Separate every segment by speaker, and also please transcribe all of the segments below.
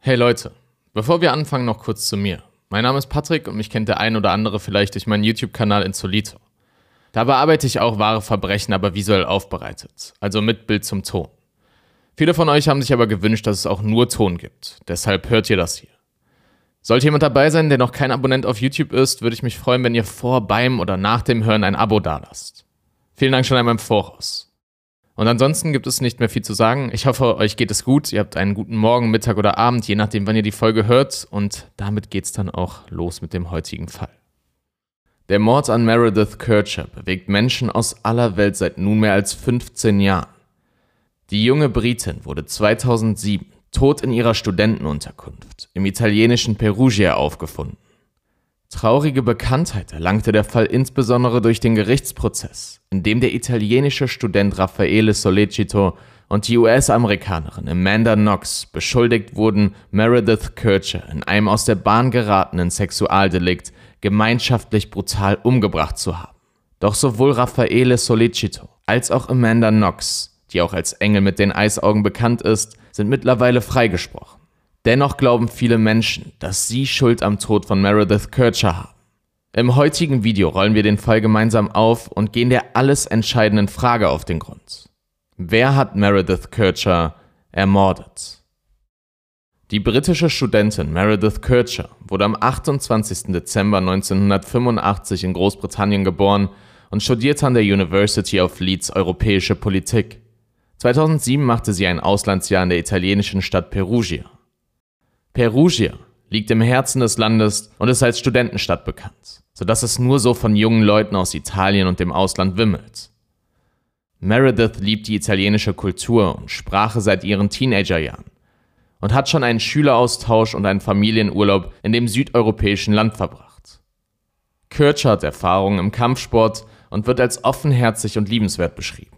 Speaker 1: Hey Leute, bevor wir anfangen, noch kurz zu mir. Mein Name ist Patrick und mich kennt der ein oder andere vielleicht durch meinen YouTube-Kanal Insolito. Da bearbeite ich auch wahre Verbrechen, aber visuell aufbereitet, also mit Bild zum Ton. Viele von euch haben sich aber gewünscht, dass es auch nur Ton gibt, deshalb hört ihr das hier. Sollte jemand dabei sein, der noch kein Abonnent auf YouTube ist, würde ich mich freuen, wenn ihr vor, beim oder nach dem Hören ein Abo dalasst. Vielen Dank schon einmal im Voraus. Und ansonsten gibt es nicht mehr viel zu sagen. Ich hoffe, euch geht es gut. Ihr habt einen guten Morgen, Mittag oder Abend, je nachdem, wann ihr die Folge hört. Und damit geht's dann auch los mit dem heutigen Fall. Der Mord an Meredith Kercher bewegt Menschen aus aller Welt seit nunmehr als 15 Jahren. Die junge Britin wurde 2007 tot in ihrer Studentenunterkunft im italienischen Perugia aufgefunden. Traurige Bekanntheit erlangte der Fall insbesondere durch den Gerichtsprozess, in dem der italienische Student Raffaele Sollecito und die US-Amerikanerin Amanda Knox beschuldigt wurden, Meredith Kercher in einem aus der Bahn geratenen Sexualdelikt gemeinschaftlich brutal umgebracht zu haben. Doch sowohl Raffaele Sollecito als auch Amanda Knox, die auch als Engel mit den Eisaugen bekannt ist, sind mittlerweile freigesprochen. Dennoch glauben viele Menschen, dass sie Schuld am Tod von Meredith Kercher haben. Im heutigen Video rollen wir den Fall gemeinsam auf und gehen der alles entscheidenden Frage auf den Grund. Wer hat Meredith Kercher ermordet? Die britische Studentin Meredith Kercher wurde am 28. Dezember 1985 in Großbritannien geboren und studierte an der University of Leeds Europäische Politik. 2007 machte sie ein Auslandsjahr in der italienischen Stadt Perugia. Perugia liegt im Herzen des Landes und ist als Studentenstadt bekannt, sodass es nur so von jungen Leuten aus Italien und dem Ausland wimmelt. Meredith liebt die italienische Kultur und Sprache seit ihren Teenagerjahren und hat schon einen Schüleraustausch und einen Familienurlaub in dem südeuropäischen Land verbracht. Kercher hat Erfahrungen im Kampfsport und wird als offenherzig und liebenswert beschrieben.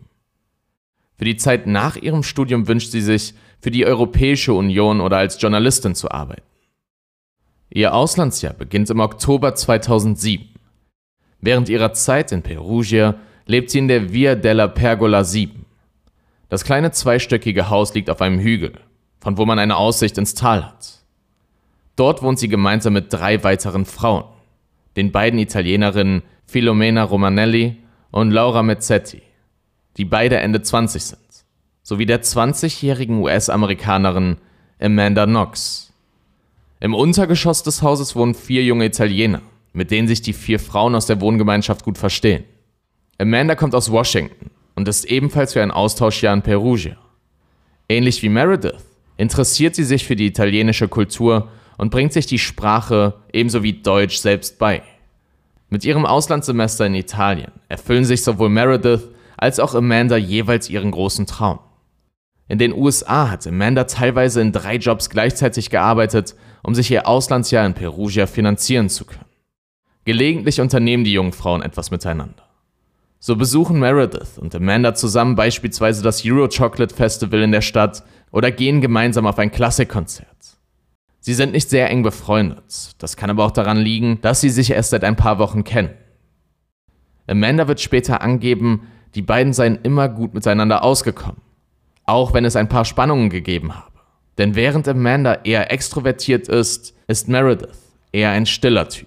Speaker 1: Für die Zeit nach ihrem Studium wünscht sie sich, für die Europäische Union oder als Journalistin zu arbeiten. Ihr Auslandsjahr beginnt im Oktober 2007. Während ihrer Zeit in Perugia lebt sie in der Via della Pergola 7. Das kleine zweistöckige Haus liegt auf einem Hügel, von wo man eine Aussicht ins Tal hat. Dort wohnt sie gemeinsam mit 3 weiteren Frauen, den beiden Italienerinnen Filomena Romanelli und Laura Mezzetti, die beide Ende 20 sind, sowie der 20-jährigen US-Amerikanerin Amanda Knox. Im Untergeschoss des Hauses wohnen 4 junge Italiener, mit denen sich die 4 Frauen aus der Wohngemeinschaft gut verstehen. Amanda kommt aus Washington und ist ebenfalls für ein Austauschjahr in Perugia. Ähnlich wie Meredith interessiert sie sich für die italienische Kultur und bringt sich die Sprache ebenso wie Deutsch selbst bei. Mit ihrem Auslandssemester in Italien erfüllen sich sowohl Meredith als auch Amanda jeweils ihren großen Traum. In den USA hat Amanda teilweise in 3 Jobs gleichzeitig gearbeitet, um sich ihr Auslandsjahr in Perugia finanzieren zu können. Gelegentlich unternehmen die jungen Frauen etwas miteinander. So besuchen Meredith und Amanda zusammen beispielsweise das Euro Chocolate Festival in der Stadt oder gehen gemeinsam auf ein Klassikkonzert. Sie sind nicht sehr eng befreundet, das kann aber auch daran liegen, dass sie sich erst seit ein paar Wochen kennen. Amanda wird später angeben, die beiden seien immer gut miteinander ausgekommen, auch wenn es ein paar Spannungen gegeben habe. Denn während Amanda eher extrovertiert ist Meredith eher ein stiller Typ.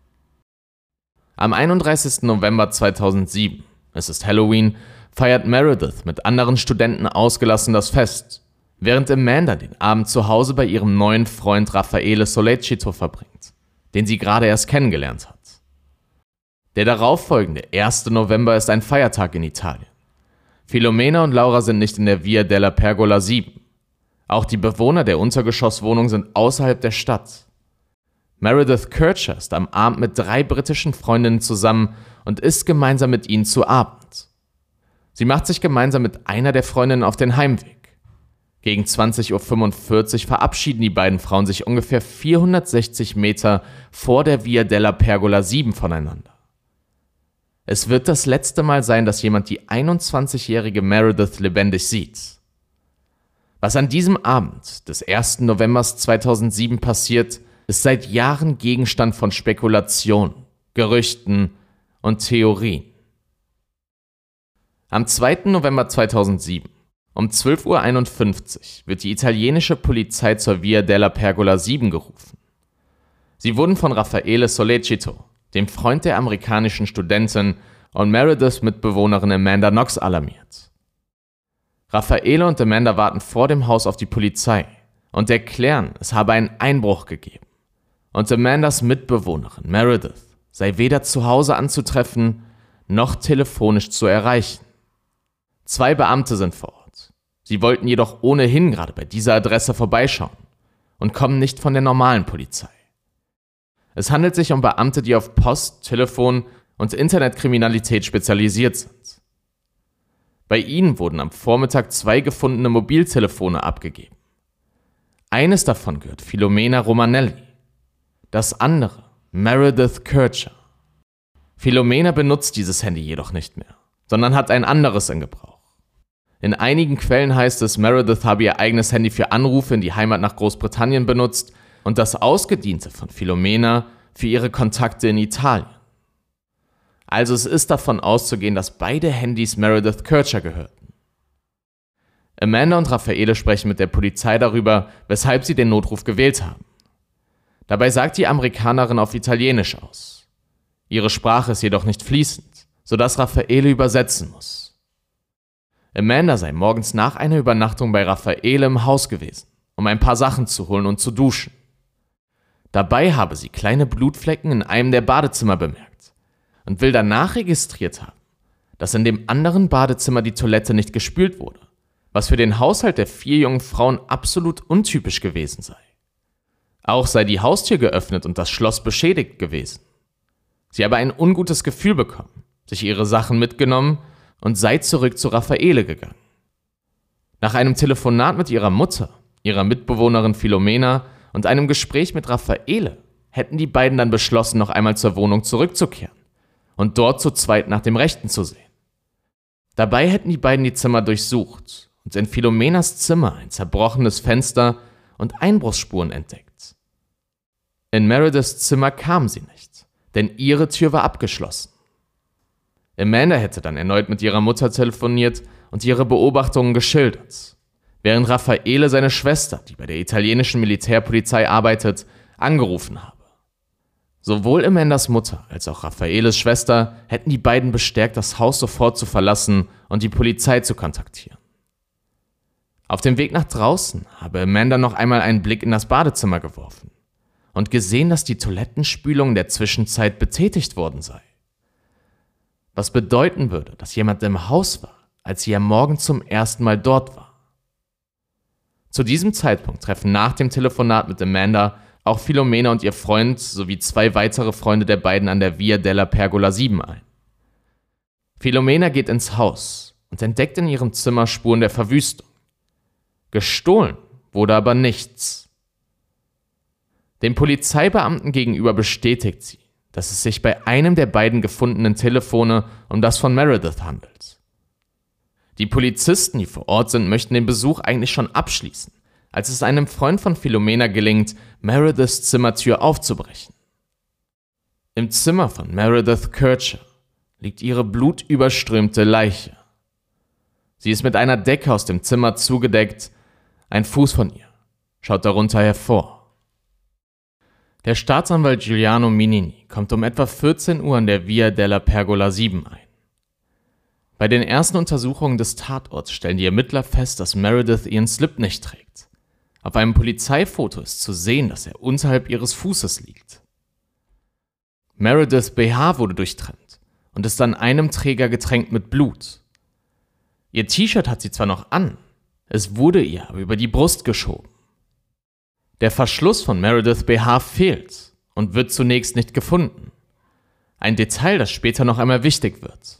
Speaker 1: Am 31. November 2007, es ist Halloween, feiert Meredith mit anderen Studenten ausgelassen das Fest, während Amanda den Abend zu Hause bei ihrem neuen Freund Raffaele Sollecito verbringt, den sie gerade erst kennengelernt hat. Der darauffolgende 1. November ist ein Feiertag in Italien. Filomena und Laura sind nicht in der Via della Pergola 7. Auch die Bewohner der Untergeschosswohnung sind außerhalb der Stadt. Meredith Kercher ist am Abend mit 3 britischen Freundinnen zusammen und isst gemeinsam mit ihnen zu Abend. Sie macht sich gemeinsam mit einer der Freundinnen auf den Heimweg. Gegen 20:45 Uhr verabschieden die beiden Frauen sich ungefähr 460 Meter vor der Via della Pergola 7 voneinander. Es wird das letzte Mal sein, dass jemand die 21-jährige Meredith lebendig sieht. Was an diesem Abend des 1. November 2007 passiert, ist seit Jahren Gegenstand von Spekulationen, Gerüchten und Theorien. Am 2. November 2007 Um 12:51 Uhr wird die italienische Polizei zur Via della Pergola 7 gerufen. Sie wurden von Raffaele Sollecito, dem Freund der amerikanischen Studentin und Merediths Mitbewohnerin Amanda Knox, alarmiert. Raffaele und Amanda warten vor dem Haus auf die Polizei und erklären, es habe einen Einbruch gegeben. Und Amandas Mitbewohnerin Meredith sei weder zu Hause anzutreffen, noch telefonisch zu erreichen. 2 Beamte sind vor Ort. Sie wollten jedoch ohnehin gerade bei dieser Adresse vorbeischauen und kommen nicht von der normalen Polizei. Es handelt sich um Beamte, die auf Post, Telefon und Internetkriminalität spezialisiert sind. Bei ihnen wurden am Vormittag 2 gefundene Mobiltelefone abgegeben. Eines davon gehört Filomena Romanelli, das andere Meredith Kercher. Filomena benutzt dieses Handy jedoch nicht mehr, sondern hat ein anderes in Gebrauch. In einigen Quellen heißt es, Meredith habe ihr eigenes Handy für Anrufe in die Heimat nach Großbritannien benutzt und das ausgediente von Filomena für ihre Kontakte in Italien. Also es ist davon auszugehen, dass beide Handys Meredith Kercher gehörten. Amanda und Raffaele sprechen mit der Polizei darüber, weshalb sie den Notruf gewählt haben. Dabei sagt die Amerikanerin auf Italienisch aus. Ihre Sprache ist jedoch nicht fließend, sodass Raffaele übersetzen muss. Amanda sei morgens nach einer Übernachtung bei Raffaele im Haus gewesen, um ein paar Sachen zu holen und zu duschen. Dabei habe sie kleine Blutflecken in einem der Badezimmer bemerkt und will danach registriert haben, dass in dem anderen Badezimmer die Toilette nicht gespült wurde, was für den Haushalt der 4 jungen Frauen absolut untypisch gewesen sei. Auch sei die Haustür geöffnet und das Schloss beschädigt gewesen. Sie habe ein ungutes Gefühl bekommen, sich ihre Sachen mitgenommen und sei zurück zu Raffaele gegangen. Nach einem Telefonat mit ihrer Mutter, ihrer Mitbewohnerin Filomena und einem Gespräch mit Raffaele hätten die beiden dann beschlossen, noch einmal zur Wohnung zurückzukehren und dort zu zweit nach dem Rechten zu sehen. Dabei hätten die beiden die Zimmer durchsucht und in Filomenas Zimmer ein zerbrochenes Fenster und Einbruchsspuren entdeckt. In Merediths Zimmer kamen sie nicht, denn ihre Tür war abgeschlossen. Amanda hätte dann erneut mit ihrer Mutter telefoniert und ihre Beobachtungen geschildert, während Raffaele seine Schwester, die bei der italienischen Militärpolizei arbeitet, angerufen habe. Sowohl Amandas Mutter als auch Raffaeles Schwester hätten die beiden bestärkt, das Haus sofort zu verlassen und die Polizei zu kontaktieren. Auf dem Weg nach draußen habe Amanda noch einmal einen Blick in das Badezimmer geworfen und gesehen, dass die Toilettenspülung in der Zwischenzeit betätigt worden sei. Was bedeuten würde, dass jemand im Haus war, als sie am Morgen zum ersten Mal dort war. Zu diesem Zeitpunkt treffen nach dem Telefonat mit Amanda auch Filomena und ihr Freund sowie 2 weitere Freunde der beiden an der Via della Pergola 7 ein. Filomena geht ins Haus und entdeckt in ihrem Zimmer Spuren der Verwüstung. Gestohlen wurde aber nichts. Dem Polizeibeamten gegenüber bestätigt sie, dass es sich bei einem der beiden gefundenen Telefone um das von Meredith handelt. Die Polizisten, die vor Ort sind, möchten den Besuch eigentlich schon abschließen, als es einem Freund von Filomena gelingt, Merediths Zimmertür aufzubrechen. Im Zimmer von Meredith Kercher liegt ihre blutüberströmte Leiche. Sie ist mit einer Decke aus dem Zimmer zugedeckt, ein Fuß von ihr schaut darunter hervor. Der Staatsanwalt Giuliano Minini kommt um etwa 14 Uhr an der Via della Pergola 7 ein. Bei den ersten Untersuchungen des Tatorts stellen die Ermittler fest, dass Meredith ihren Slip nicht trägt. Auf einem Polizeifoto ist zu sehen, dass er unterhalb ihres Fußes liegt. Merediths BH wurde durchtrennt und ist an einem Träger getränkt mit Blut. Ihr T-Shirt hat sie zwar noch an, es wurde ihr aber über die Brust geschoben. Der Verschluss von Merediths BH fehlt und wird zunächst nicht gefunden. Ein Detail, das später noch einmal wichtig wird.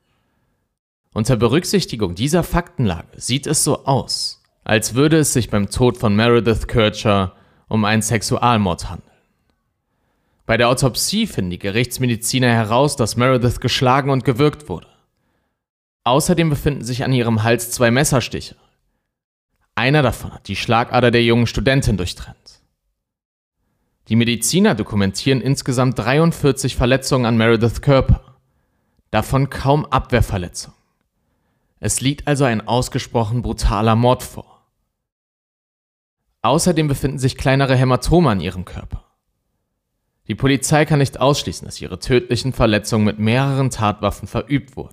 Speaker 1: Unter Berücksichtigung dieser Faktenlage sieht es so aus, als würde es sich beim Tod von Meredith Kercher um einen Sexualmord handeln. Bei der Autopsie finden die Gerichtsmediziner heraus, dass Meredith geschlagen und gewürgt wurde. Außerdem befinden sich an ihrem Hals 2 Messerstiche. Einer davon hat die Schlagader der jungen Studentin durchtrennt. Die Mediziner dokumentieren insgesamt 43 Verletzungen an Merediths Körper, davon kaum Abwehrverletzungen. Es liegt also ein ausgesprochen brutaler Mord vor. Außerdem befinden sich kleinere Hämatome an ihrem Körper. Die Polizei kann nicht ausschließen, dass ihre tödlichen Verletzungen mit mehreren Tatwaffen verübt wurden.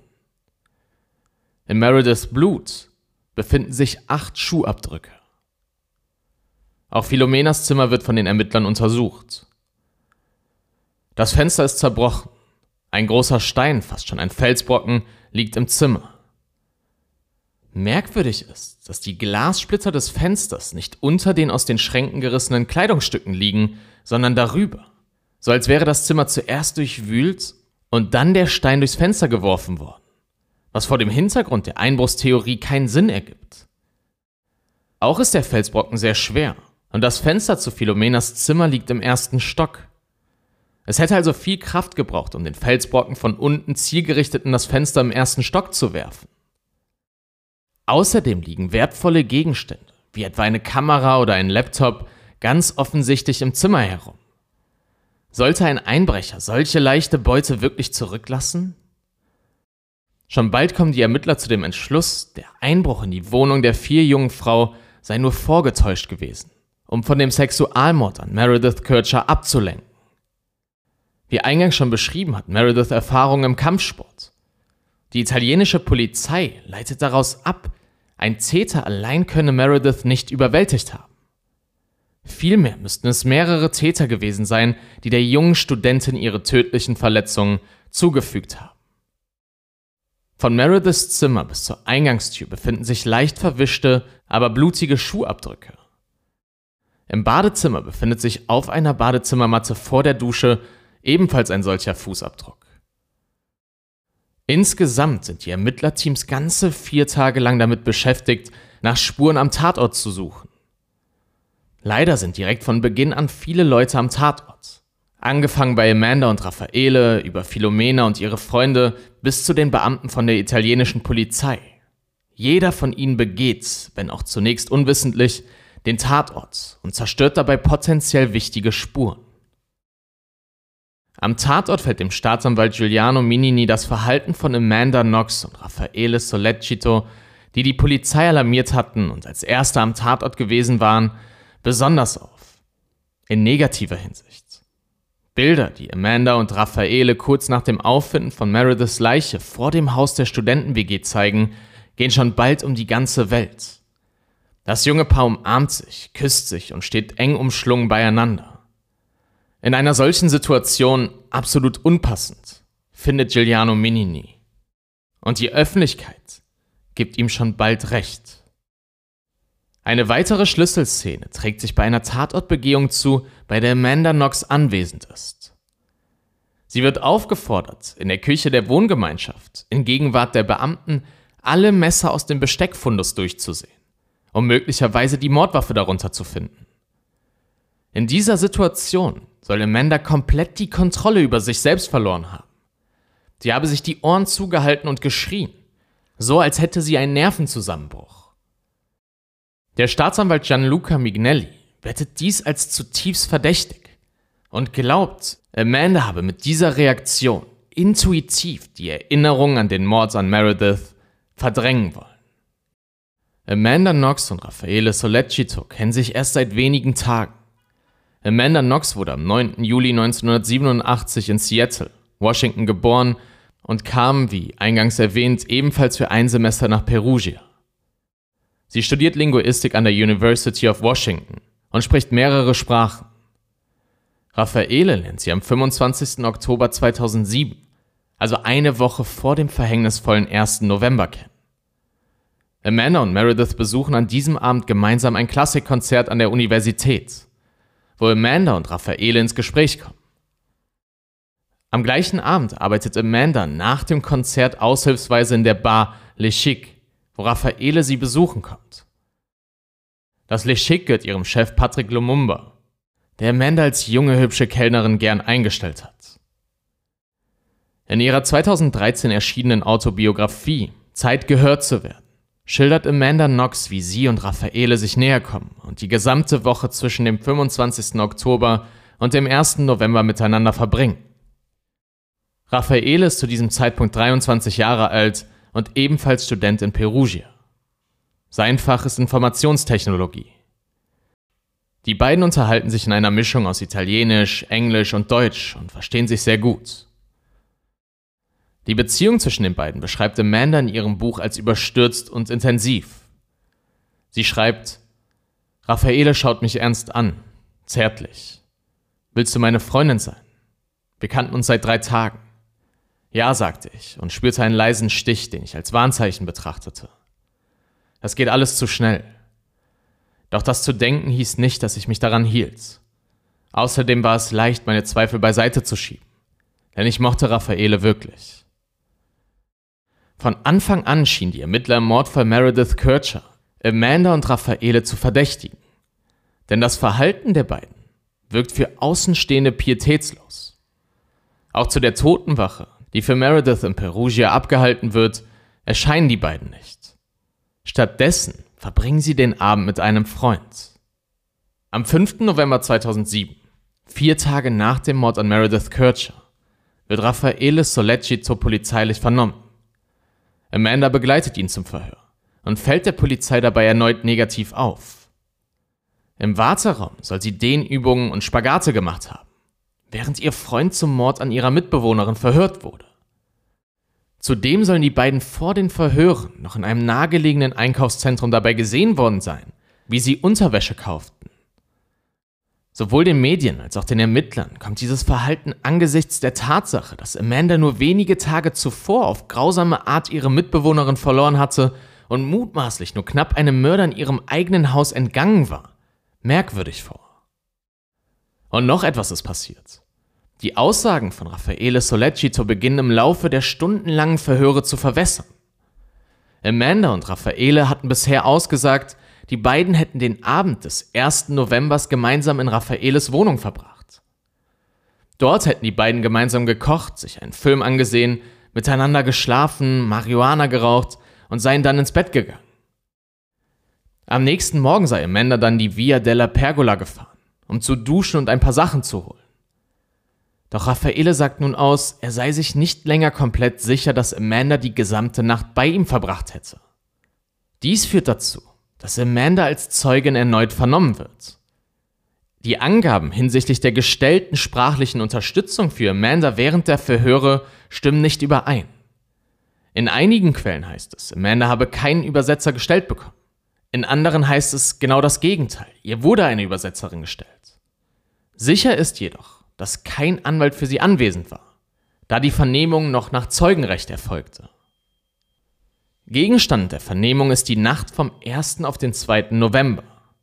Speaker 1: In Merediths Blut befinden sich 8 Schuhabdrücke. Auch Philomenas Zimmer wird von den Ermittlern untersucht. Das Fenster ist zerbrochen. Ein großer Stein, fast schon ein Felsbrocken, liegt im Zimmer. Merkwürdig ist, dass die Glassplitter des Fensters nicht unter den aus den Schränken gerissenen Kleidungsstücken liegen, sondern darüber. So als wäre das Zimmer zuerst durchwühlt und dann der Stein durchs Fenster geworfen worden. Was vor dem Hintergrund der Einbruchstheorie keinen Sinn ergibt. Auch ist der Felsbrocken sehr schwer und das Fenster zu Philomenas Zimmer liegt im 1. Stock. Es hätte also viel Kraft gebraucht, um den Felsbrocken von unten zielgerichtet in das Fenster im 1. Stock zu werfen. Außerdem liegen wertvolle Gegenstände, wie etwa eine Kamera oder ein Laptop, ganz offensichtlich im Zimmer herum. Sollte ein Einbrecher solche leichte Beute wirklich zurücklassen? Schon bald kommen die Ermittler zu dem Entschluss, der Einbruch in die Wohnung der 4 jungen Frau sei nur vorgetäuscht gewesen, um von dem Sexualmord an Meredith Kercher abzulenken. Wie eingangs schon beschrieben, hat Meredith Erfahrung im Kampfsport. Die italienische Polizei leitet daraus ab, ein Täter allein könne Meredith nicht überwältigt haben. Vielmehr müssten es mehrere Täter gewesen sein, die der jungen Studentin ihre tödlichen Verletzungen zugefügt haben. Von Merediths Zimmer bis zur Eingangstür befinden sich leicht verwischte, aber blutige Schuhabdrücke. Im Badezimmer befindet sich auf einer Badezimmermatte vor der Dusche ebenfalls ein solcher Fußabdruck. Insgesamt sind die Ermittlerteams ganze 4 Tage lang damit beschäftigt, nach Spuren am Tatort zu suchen. Leider sind direkt von Beginn an viele Leute am Tatort. Angefangen bei Amanda und Raffaele, über Philomena und ihre Freunde, bis zu den Beamten von der italienischen Polizei. Jeder von ihnen begeht, wenn auch zunächst unwissentlich, den Tatort und zerstört dabei potenziell wichtige Spuren. Am Tatort fällt dem Staatsanwalt Giuliano Minini das Verhalten von Amanda Knox und Raffaele Sollecito, die die Polizei alarmiert hatten und als Erste am Tatort gewesen waren, besonders auf. In negativer Hinsicht. Bilder, die Amanda und Raffaele kurz nach dem Auffinden von Merediths Leiche vor dem Haus der Studenten-WG zeigen, gehen schon bald um die ganze Welt. Das junge Paar umarmt sich, küsst sich und steht eng umschlungen beieinander. In einer solchen Situation absolut unpassend, findet Giuliano Minini. Und die Öffentlichkeit gibt ihm schon bald recht. Eine weitere Schlüsselszene trägt sich bei einer Tatortbegehung zu, bei der Amanda Knox anwesend ist. Sie wird aufgefordert, in der Küche der Wohngemeinschaft, in Gegenwart der Beamten, alle Messer aus dem Besteckfundus durchzusehen, um möglicherweise die Mordwaffe darunter zu finden. In dieser Situation soll Amanda komplett die Kontrolle über sich selbst verloren haben. Sie habe sich die Ohren zugehalten und geschrien, so als hätte sie einen Nervenzusammenbruch. Der Staatsanwalt Gianluca Mignelli wertet dies als zutiefst verdächtig und glaubt, Amanda habe mit dieser Reaktion intuitiv die Erinnerung an den Mord an Meredith verdrängen wollen. Amanda Knox und Raffaele Sollecito kennen sich erst seit wenigen Tagen. Amanda Knox wurde am 9. Juli 1987 in Seattle, Washington geboren und kam, wie eingangs erwähnt, ebenfalls für ein Semester nach Perugia. Sie studiert Linguistik an der University of Washington und spricht mehrere Sprachen. Raffaele lernt sie am 25. Oktober 2007, also eine Woche vor dem verhängnisvollen 1. November kennen. Amanda und Meredith besuchen an diesem Abend gemeinsam ein Klassikkonzert an der Universität, wo Amanda und Raffaele ins Gespräch kommen. Am gleichen Abend arbeitet Amanda nach dem Konzert aushilfsweise in der Bar Le Chic, wo Raffaele sie besuchen kommt. Das Le Chic gehört ihrem Chef Patrick Lumumba, der Amanda als junge, hübsche Kellnerin gern eingestellt hat. In ihrer 2013 erschienenen Autobiografie Zeit gehört zu werden, schildert Amanda Knox, wie sie und Raffaele sich näher kommen und die gesamte Woche zwischen dem 25. Oktober und dem 1. November miteinander verbringen. Raffaele ist zu diesem Zeitpunkt 23 Jahre alt und ebenfalls Student in Perugia. Sein Fach ist Informationstechnologie. Die beiden unterhalten sich in einer Mischung aus Italienisch, Englisch und Deutsch und verstehen sich sehr gut. Die Beziehung zwischen den beiden beschreibt Amanda in ihrem Buch als überstürzt und intensiv. Sie schreibt: Raffaele schaut mich ernst an, zärtlich. Willst du meine Freundin sein? Wir kannten uns seit 3 Tagen. Ja, sagte ich und spürte einen leisen Stich, den ich als Warnzeichen betrachtete. Das geht alles zu schnell. Doch das zu denken hieß nicht, dass ich mich daran hielt. Außerdem war es leicht, meine Zweifel beiseite zu schieben, denn ich mochte Raffaele wirklich. Von Anfang an schien die Ermittler im Mordfall Meredith Kercher Amanda und Raffaele zu verdächtigen, denn das Verhalten der beiden wirkt für Außenstehende pietätslos. Auch zu der Totenwache, die für Meredith in Perugia abgehalten wird, erscheinen die beiden nicht. Stattdessen verbringen sie den Abend mit einem Freund. Am 5. November 2007, 4 Tage nach dem Mord an Meredith Kercher, wird Raffaele Sollecito polizeilich vernommen. Amanda begleitet ihn zum Verhör und fällt der Polizei dabei erneut negativ auf. Im Warteraum soll sie Dehnübungen und Spagate gemacht haben, während ihr Freund zum Mord an ihrer Mitbewohnerin verhört wurde. Zudem sollen die beiden vor den Verhören noch in einem nahegelegenen Einkaufszentrum dabei gesehen worden sein, wie sie Unterwäsche kauften. Sowohl den Medien als auch den Ermittlern kommt dieses Verhalten angesichts der Tatsache, dass Amanda nur wenige Tage zuvor auf grausame Art ihre Mitbewohnerin verloren hatte und mutmaßlich nur knapp einem Mörder in ihrem eigenen Haus entgangen war, merkwürdig vor. Und noch etwas ist passiert. Die Aussagen von Raffaele Sollecito beginnen im Laufe der stundenlangen Verhöre zu verwässern. Amanda und Raffaele hatten bisher ausgesagt, die beiden hätten den Abend des 1. Novembers gemeinsam in Raffaeles Wohnung verbracht. Dort hätten die beiden gemeinsam gekocht, sich einen Film angesehen, miteinander geschlafen, Marihuana geraucht und seien dann ins Bett gegangen. Am nächsten Morgen sei Amanda dann die Via della Pergola gefahren, um zu duschen und ein paar Sachen zu holen. Doch Raffaele sagt nun aus, er sei sich nicht länger komplett sicher, dass Amanda die gesamte Nacht bei ihm verbracht hätte. Dies führt dazu, dass Amanda als Zeugin erneut vernommen wird. Die Angaben hinsichtlich der gestellten sprachlichen Unterstützung für Amanda während der Verhöre stimmen nicht überein. In einigen Quellen heißt es, Amanda habe keinen Übersetzer gestellt bekommen. In anderen heißt es genau das Gegenteil, ihr wurde eine Übersetzerin gestellt. Sicher ist jedoch, dass kein Anwalt für sie anwesend war, da die Vernehmung noch nach Zeugenrecht erfolgte. Gegenstand der Vernehmung ist die Nacht vom 1. auf den 2. November.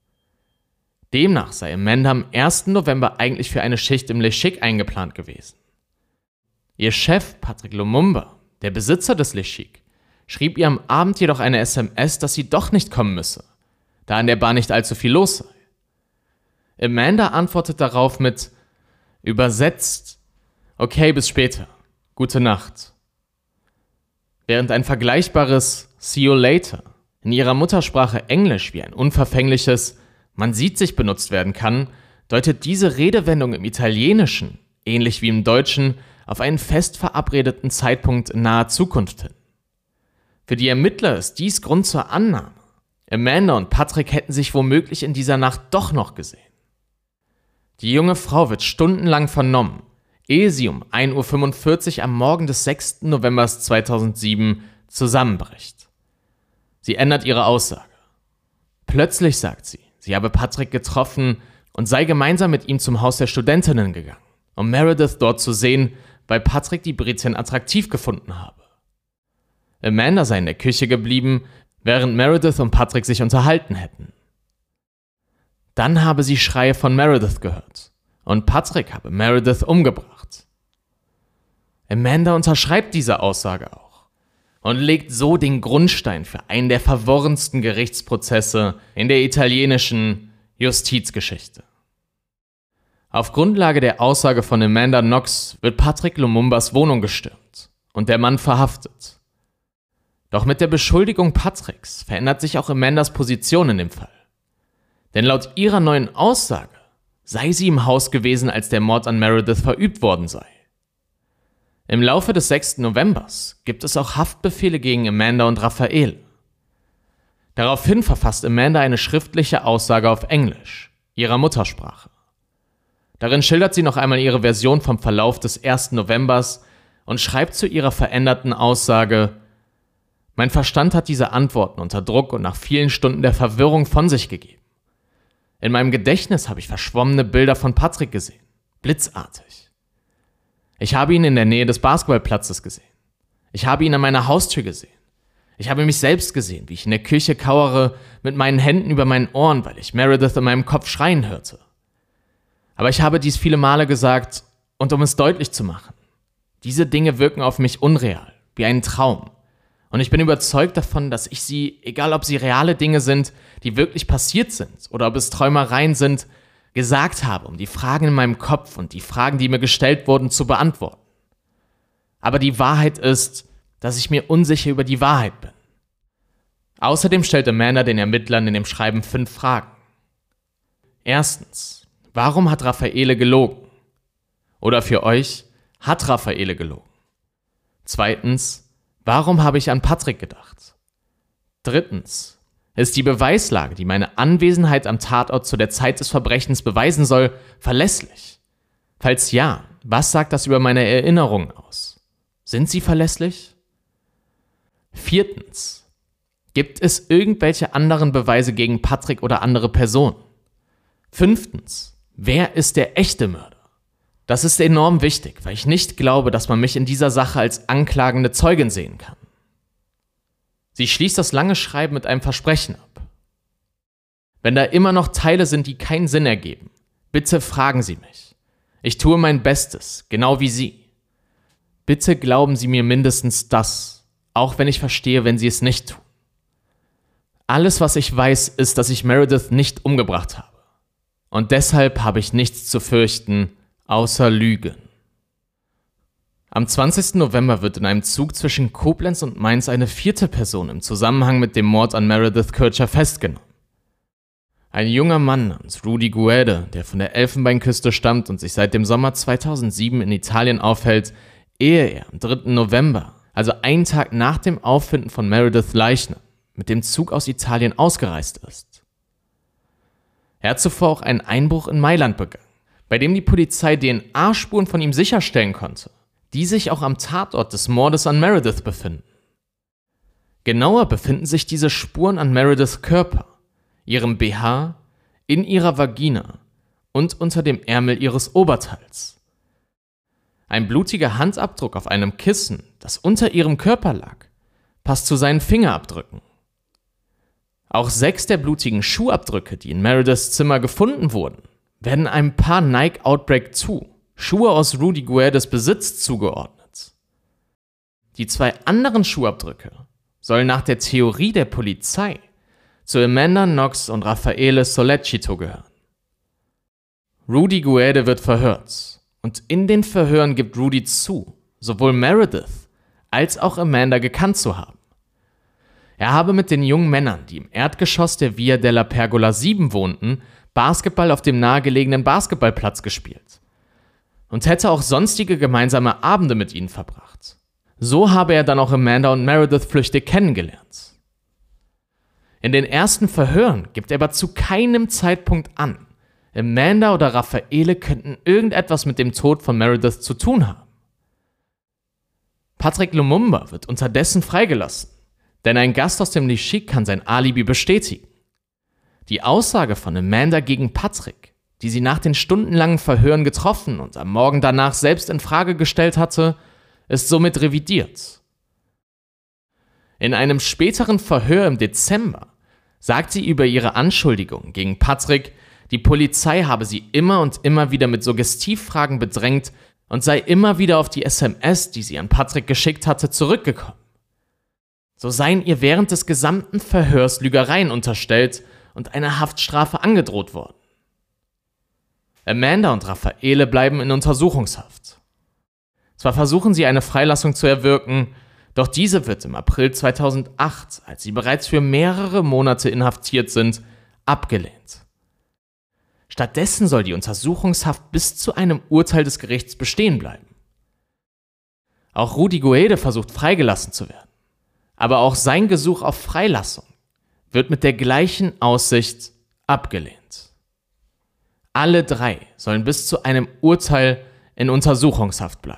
Speaker 1: Demnach sei Amanda am 1. November eigentlich für eine Schicht im Le Chic eingeplant gewesen. Ihr Chef, Patrick Lumumba, der Besitzer des Le Chic, schrieb ihr am Abend jedoch eine SMS, dass sie doch nicht kommen müsse, da an der Bar nicht allzu viel los sei. Amanda antwortet darauf mit: Übersetzt: Okay, bis später. Gute Nacht. Während ein vergleichbares See you later in ihrer Muttersprache Englisch wie ein unverfängliches Man sieht sich benutzt werden kann, deutet diese Redewendung im Italienischen, ähnlich wie im Deutschen, auf einen fest verabredeten Zeitpunkt in naher Zukunft hin. Für die Ermittler ist dies Grund zur Annahme. Amanda und Patrick hätten sich womöglich in dieser Nacht doch noch gesehen. Die junge Frau wird stundenlang vernommen, ehe sie um 1:45 Uhr am Morgen des 6. November 2007 zusammenbricht. Sie ändert ihre Aussage. Plötzlich sagt sie, sie habe Patrick getroffen und sei gemeinsam mit ihm zum Haus der Studentinnen gegangen, um Meredith dort zu sehen, weil Patrick die Britin attraktiv gefunden habe. Amanda sei in der Küche geblieben, während Meredith und Patrick sich unterhalten hätten. Dann habe sie Schreie von Meredith gehört und Patrick habe Meredith umgebracht. Amanda unterschreibt diese Aussage auch und legt so den Grundstein für einen der verworrensten Gerichtsprozesse in der italienischen Justizgeschichte. Auf Grundlage der Aussage von Amanda Knox wird Patrick Lumumbas Wohnung gestürmt und der Mann verhaftet. Doch mit der Beschuldigung Patricks verändert sich auch Amandas Position in dem Fall. Denn laut ihrer neuen Aussage sei sie im Haus gewesen, als der Mord an Meredith verübt worden sei. Im Laufe des 6. Novembers gibt es auch Haftbefehle gegen Amanda und Raffaele. Daraufhin verfasst Amanda eine schriftliche Aussage auf Englisch, ihrer Muttersprache. Darin schildert sie noch einmal ihre Version vom Verlauf des 1. Novembers und schreibt zu ihrer veränderten Aussage: Mein Verstand hat diese Antworten unter Druck und nach vielen Stunden der Verwirrung von sich gegeben. In meinem Gedächtnis habe ich verschwommene Bilder von Patrick gesehen, blitzartig. Ich habe ihn in der Nähe des Basketballplatzes gesehen. Ich habe ihn an meiner Haustür gesehen. Ich habe mich selbst gesehen, wie ich in der Küche kauere mit meinen Händen über meinen Ohren, weil ich Meredith in meinem Kopf schreien hörte. Aber ich habe dies viele Male gesagt, und um es deutlich zu machen: Diese Dinge wirken auf mich unreal, wie ein Traum. Und ich bin überzeugt davon, dass ich sie, egal ob sie reale Dinge sind, die wirklich passiert sind, oder ob es Träumereien sind, gesagt habe, um die Fragen in meinem Kopf und die Fragen, die mir gestellt wurden, zu beantworten. Aber die Wahrheit ist, dass ich mir unsicher über die Wahrheit bin. Außerdem stellt Amanda den Ermittlern in dem Schreiben 5 Fragen. Erstens: Warum hat Raffaele gelogen? Oder für euch: Hat Raffaele gelogen? Zweitens: Warum habe ich an Patrick gedacht? Drittens: Ist die Beweislage, die meine Anwesenheit am Tatort zu der Zeit des Verbrechens beweisen soll, verlässlich? Falls ja, was sagt das über meine Erinnerungen aus? Sind sie verlässlich? Viertens: Gibt es irgendwelche anderen Beweise gegen Patrick oder andere Personen? Fünftens: Wer ist der echte Mörder? Das ist enorm wichtig, weil ich nicht glaube, dass man mich in dieser Sache als anklagende Zeugin sehen kann. Sie schließt das lange Schreiben mit einem Versprechen ab. Wenn da immer noch Teile sind, die keinen Sinn ergeben, bitte fragen Sie mich. Ich tue mein Bestes, genau wie Sie. Bitte glauben Sie mir mindestens das, auch wenn ich verstehe, wenn Sie es nicht tun. Alles, was ich weiß, ist, dass ich Meredith nicht umgebracht habe. Und deshalb habe ich nichts zu fürchten, außer Lügen. Am 20. November wird in einem Zug zwischen Koblenz und Mainz eine 4. Person im Zusammenhang mit dem Mord an Meredith Kircher festgenommen. Ein junger Mann namens Rudy Guede, der von der Elfenbeinküste stammt und sich seit dem Sommer 2007 in Italien aufhält, ehe er am 3. November, also einen Tag nach dem Auffinden von Merediths Leichnam, mit dem Zug aus Italien ausgereist ist. Er hat zuvor auch einen Einbruch in Mailand begangen, bei dem die Polizei DNA-Spuren von ihm sicherstellen konnte, die sich auch am Tatort des Mordes an Meredith befinden. Genauer befinden sich diese Spuren an Merediths Körper, ihrem BH, in ihrer Vagina und unter dem Ärmel ihres Oberteils. Ein blutiger Handabdruck auf einem Kissen, das unter ihrem Körper lag, passt zu seinen Fingerabdrücken. Auch 6 der blutigen Schuhabdrücke, die in Merediths Zimmer gefunden wurden, werden einem Paar Nike Outbreak 2, Schuhe aus Rudy Guedes Besitz, zugeordnet. Die 2 anderen Schuhabdrücke sollen nach der Theorie der Polizei zu Amanda Knox und Raffaele Sollecito gehören. Rudy Guede wird verhört und in den Verhören gibt Rudy zu, sowohl Meredith als auch Amanda gekannt zu haben. Er habe mit den jungen Männern, die im Erdgeschoss der Via della Pergola 7 wohnten, Basketball auf dem nahegelegenen Basketballplatz gespielt und hätte auch sonstige gemeinsame Abende mit ihnen verbracht. So habe er dann auch Amanda und Meredith flüchtig kennengelernt. In den ersten Verhören gibt er aber zu keinem Zeitpunkt an, Amanda oder Raffaele könnten irgendetwas mit dem Tod von Meredith zu tun haben. Patrick Lumumba wird unterdessen freigelassen, denn ein Gast aus dem Lichik kann sein Alibi bestätigen. Die Aussage von Amanda gegen Patrick, die sie nach den stundenlangen Verhören getroffen und am Morgen danach selbst in Frage gestellt hatte, ist somit revidiert. In einem späteren Verhör im Dezember sagt sie über ihre Anschuldigung gegen Patrick, die Polizei habe sie immer und immer wieder mit Suggestivfragen bedrängt und sei immer wieder auf die SMS, die sie an Patrick geschickt hatte, zurückgekommen. So seien ihr während des gesamten Verhörs Lügereien unterstellt und eine Haftstrafe angedroht worden. Amanda und Raffaele bleiben in Untersuchungshaft. Zwar versuchen sie eine Freilassung zu erwirken, doch diese wird im April 2008, als sie bereits für mehrere Monate inhaftiert sind, abgelehnt. Stattdessen soll die Untersuchungshaft bis zu einem Urteil des Gerichts bestehen bleiben. Auch Rudy Guede versucht freigelassen zu werden. Aber auch sein Gesuch auf Freilassung wird mit der gleichen Aussicht abgelehnt. Alle drei sollen bis zu einem Urteil in Untersuchungshaft bleiben.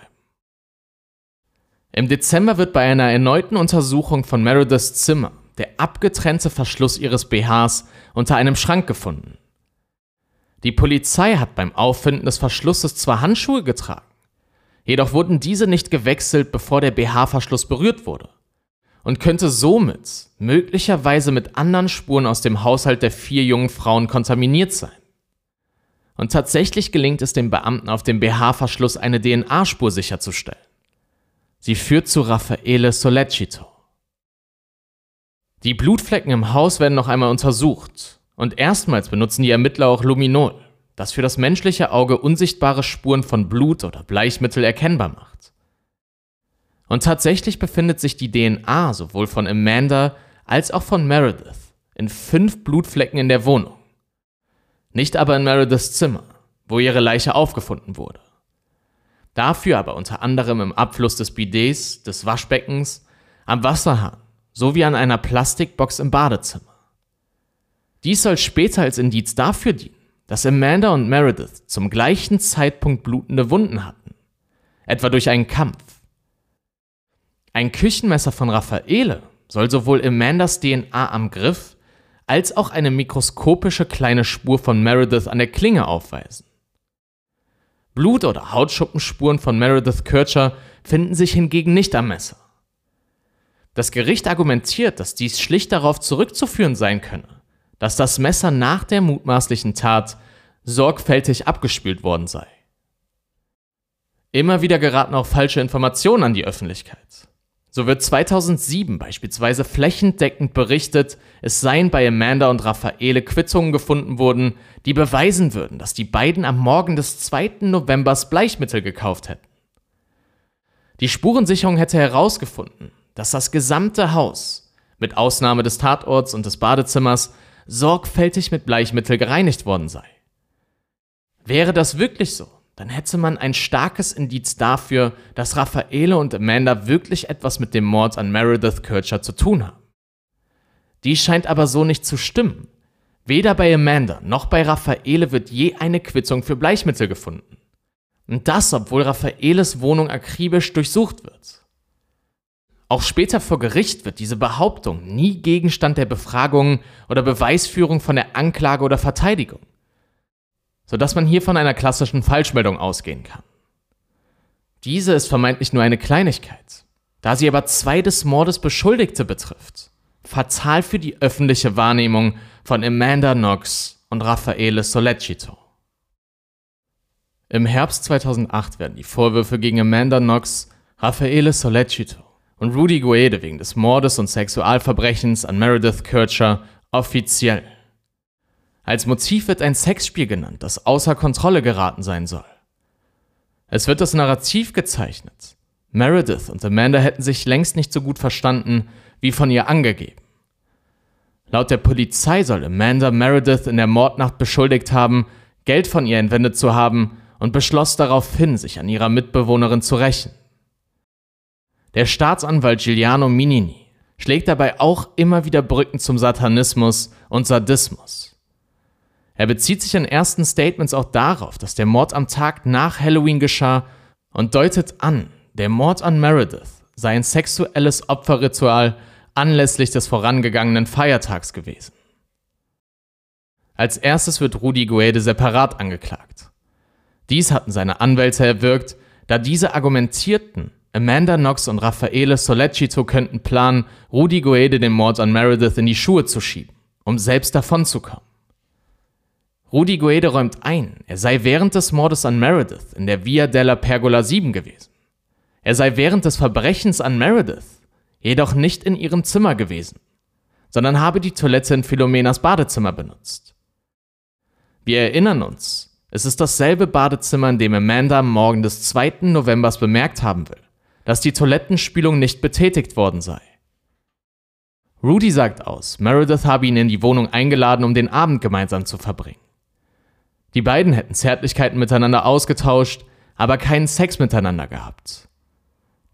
Speaker 1: Im Dezember wird bei einer erneuten Untersuchung von Merediths Zimmer der abgetrennte Verschluss ihres BHs unter einem Schrank gefunden. Die Polizei hat beim Auffinden des Verschlusses zwar Handschuhe getragen, jedoch wurden diese nicht gewechselt, bevor der BH-Verschluss berührt wurde und könnte somit möglicherweise mit anderen Spuren aus dem Haushalt der 4 jungen Frauen kontaminiert sein. Und tatsächlich gelingt es den Beamten auf dem BH-Verschluss eine DNA-Spur sicherzustellen. Sie führt zu Raffaele Sollecito. Die Blutflecken im Haus werden noch einmal untersucht und erstmals benutzen die Ermittler auch Luminol, das für das menschliche Auge unsichtbare Spuren von Blut oder Bleichmittel erkennbar macht. Und tatsächlich befindet sich die DNA sowohl von Amanda als auch von Meredith in 5 Blutflecken in der Wohnung. Nicht aber in Merediths Zimmer, wo ihre Leiche aufgefunden wurde. Dafür aber unter anderem im Abfluss des Bidets, des Waschbeckens, am Wasserhahn sowie an einer Plastikbox im Badezimmer. Dies soll später als Indiz dafür dienen, dass Amanda und Meredith zum gleichen Zeitpunkt blutende Wunden hatten, etwa durch einen Kampf. Ein Küchenmesser von Raffaele soll sowohl Amandas DNA am Griff als auch eine mikroskopische kleine Spur von Meredith an der Klinge aufweisen. Blut- oder Hautschuppenspuren von Meredith Kircher finden sich hingegen nicht am Messer. Das Gericht argumentiert, dass dies schlicht darauf zurückzuführen sein könne, dass das Messer nach der mutmaßlichen Tat sorgfältig abgespült worden sei. Immer wieder geraten auch falsche Informationen an die Öffentlichkeit. So wird 2007 beispielsweise flächendeckend berichtet, es seien bei Amanda und Raffaele Quittungen gefunden worden, die beweisen würden, dass die beiden am Morgen des 2. Novembers Bleichmittel gekauft hätten. Die Spurensicherung hätte herausgefunden, dass das gesamte Haus, mit Ausnahme des Tatorts und des Badezimmers, sorgfältig mit Bleichmittel gereinigt worden sei. Wäre das wirklich so, dann hätte man ein starkes Indiz dafür, dass Raffaele und Amanda wirklich etwas mit dem Mord an Meredith Kircher zu tun haben. Dies scheint aber so nicht zu stimmen. Weder bei Amanda noch bei Raffaele wird je eine Quittung für Bleichmittel gefunden. Und das, obwohl Raffaeles Wohnung akribisch durchsucht wird. Auch später vor Gericht wird diese Behauptung nie Gegenstand der Befragung oder Beweisführung von der Anklage oder Verteidigung, sodass man hier von einer klassischen Falschmeldung ausgehen kann. Diese ist vermeintlich nur eine Kleinigkeit, da sie aber 2 des Mordes Beschuldigte betrifft, fatal für die öffentliche Wahrnehmung von Amanda Knox und Raffaele Sollecito. Im Herbst 2008 werden die Vorwürfe gegen Amanda Knox, Raffaele Sollecito und Rudy Guede wegen des Mordes und Sexualverbrechens an Meredith Kircher offiziell. Als Motiv wird ein Sexspiel genannt, das außer Kontrolle geraten sein soll. Es wird das Narrativ gezeichnet. Meredith und Amanda hätten sich längst nicht so gut verstanden, wie von ihr angegeben. Laut der Polizei soll Amanda Meredith in der Mordnacht beschuldigt haben, Geld von ihr entwendet zu haben und beschloss daraufhin, sich an ihrer Mitbewohnerin zu rächen. Der Staatsanwalt Giuliano Minini schlägt dabei auch immer wieder Brücken zum Satanismus und Sadismus. Er bezieht sich in ersten Statements auch darauf, dass der Mord am Tag nach Halloween geschah und deutet an, der Mord an Meredith sei ein sexuelles Opferritual anlässlich des vorangegangenen Feiertags gewesen. Als erstes wird Rudy Guede separat angeklagt. Dies hatten seine Anwälte erwirkt, da diese argumentierten, Amanda Knox und Raffaele Sollecito könnten planen, Rudy Guede den Mord an Meredith in die Schuhe zu schieben, um selbst davonzukommen. Rudy Guede räumt ein, er sei während des Mordes an Meredith in der Via della Pergola 7 gewesen. Er sei während des Verbrechens an Meredith jedoch nicht in ihrem Zimmer gewesen, sondern habe die Toilette in Philomenas Badezimmer benutzt. Wir erinnern uns, es ist dasselbe Badezimmer, in dem Amanda am Morgen des 2. Novembers bemerkt haben will, dass die Toilettenspülung nicht betätigt worden sei. Rudy sagt aus, Meredith habe ihn in die Wohnung eingeladen, um den Abend gemeinsam zu verbringen. Die beiden hätten Zärtlichkeiten miteinander ausgetauscht, aber keinen Sex miteinander gehabt.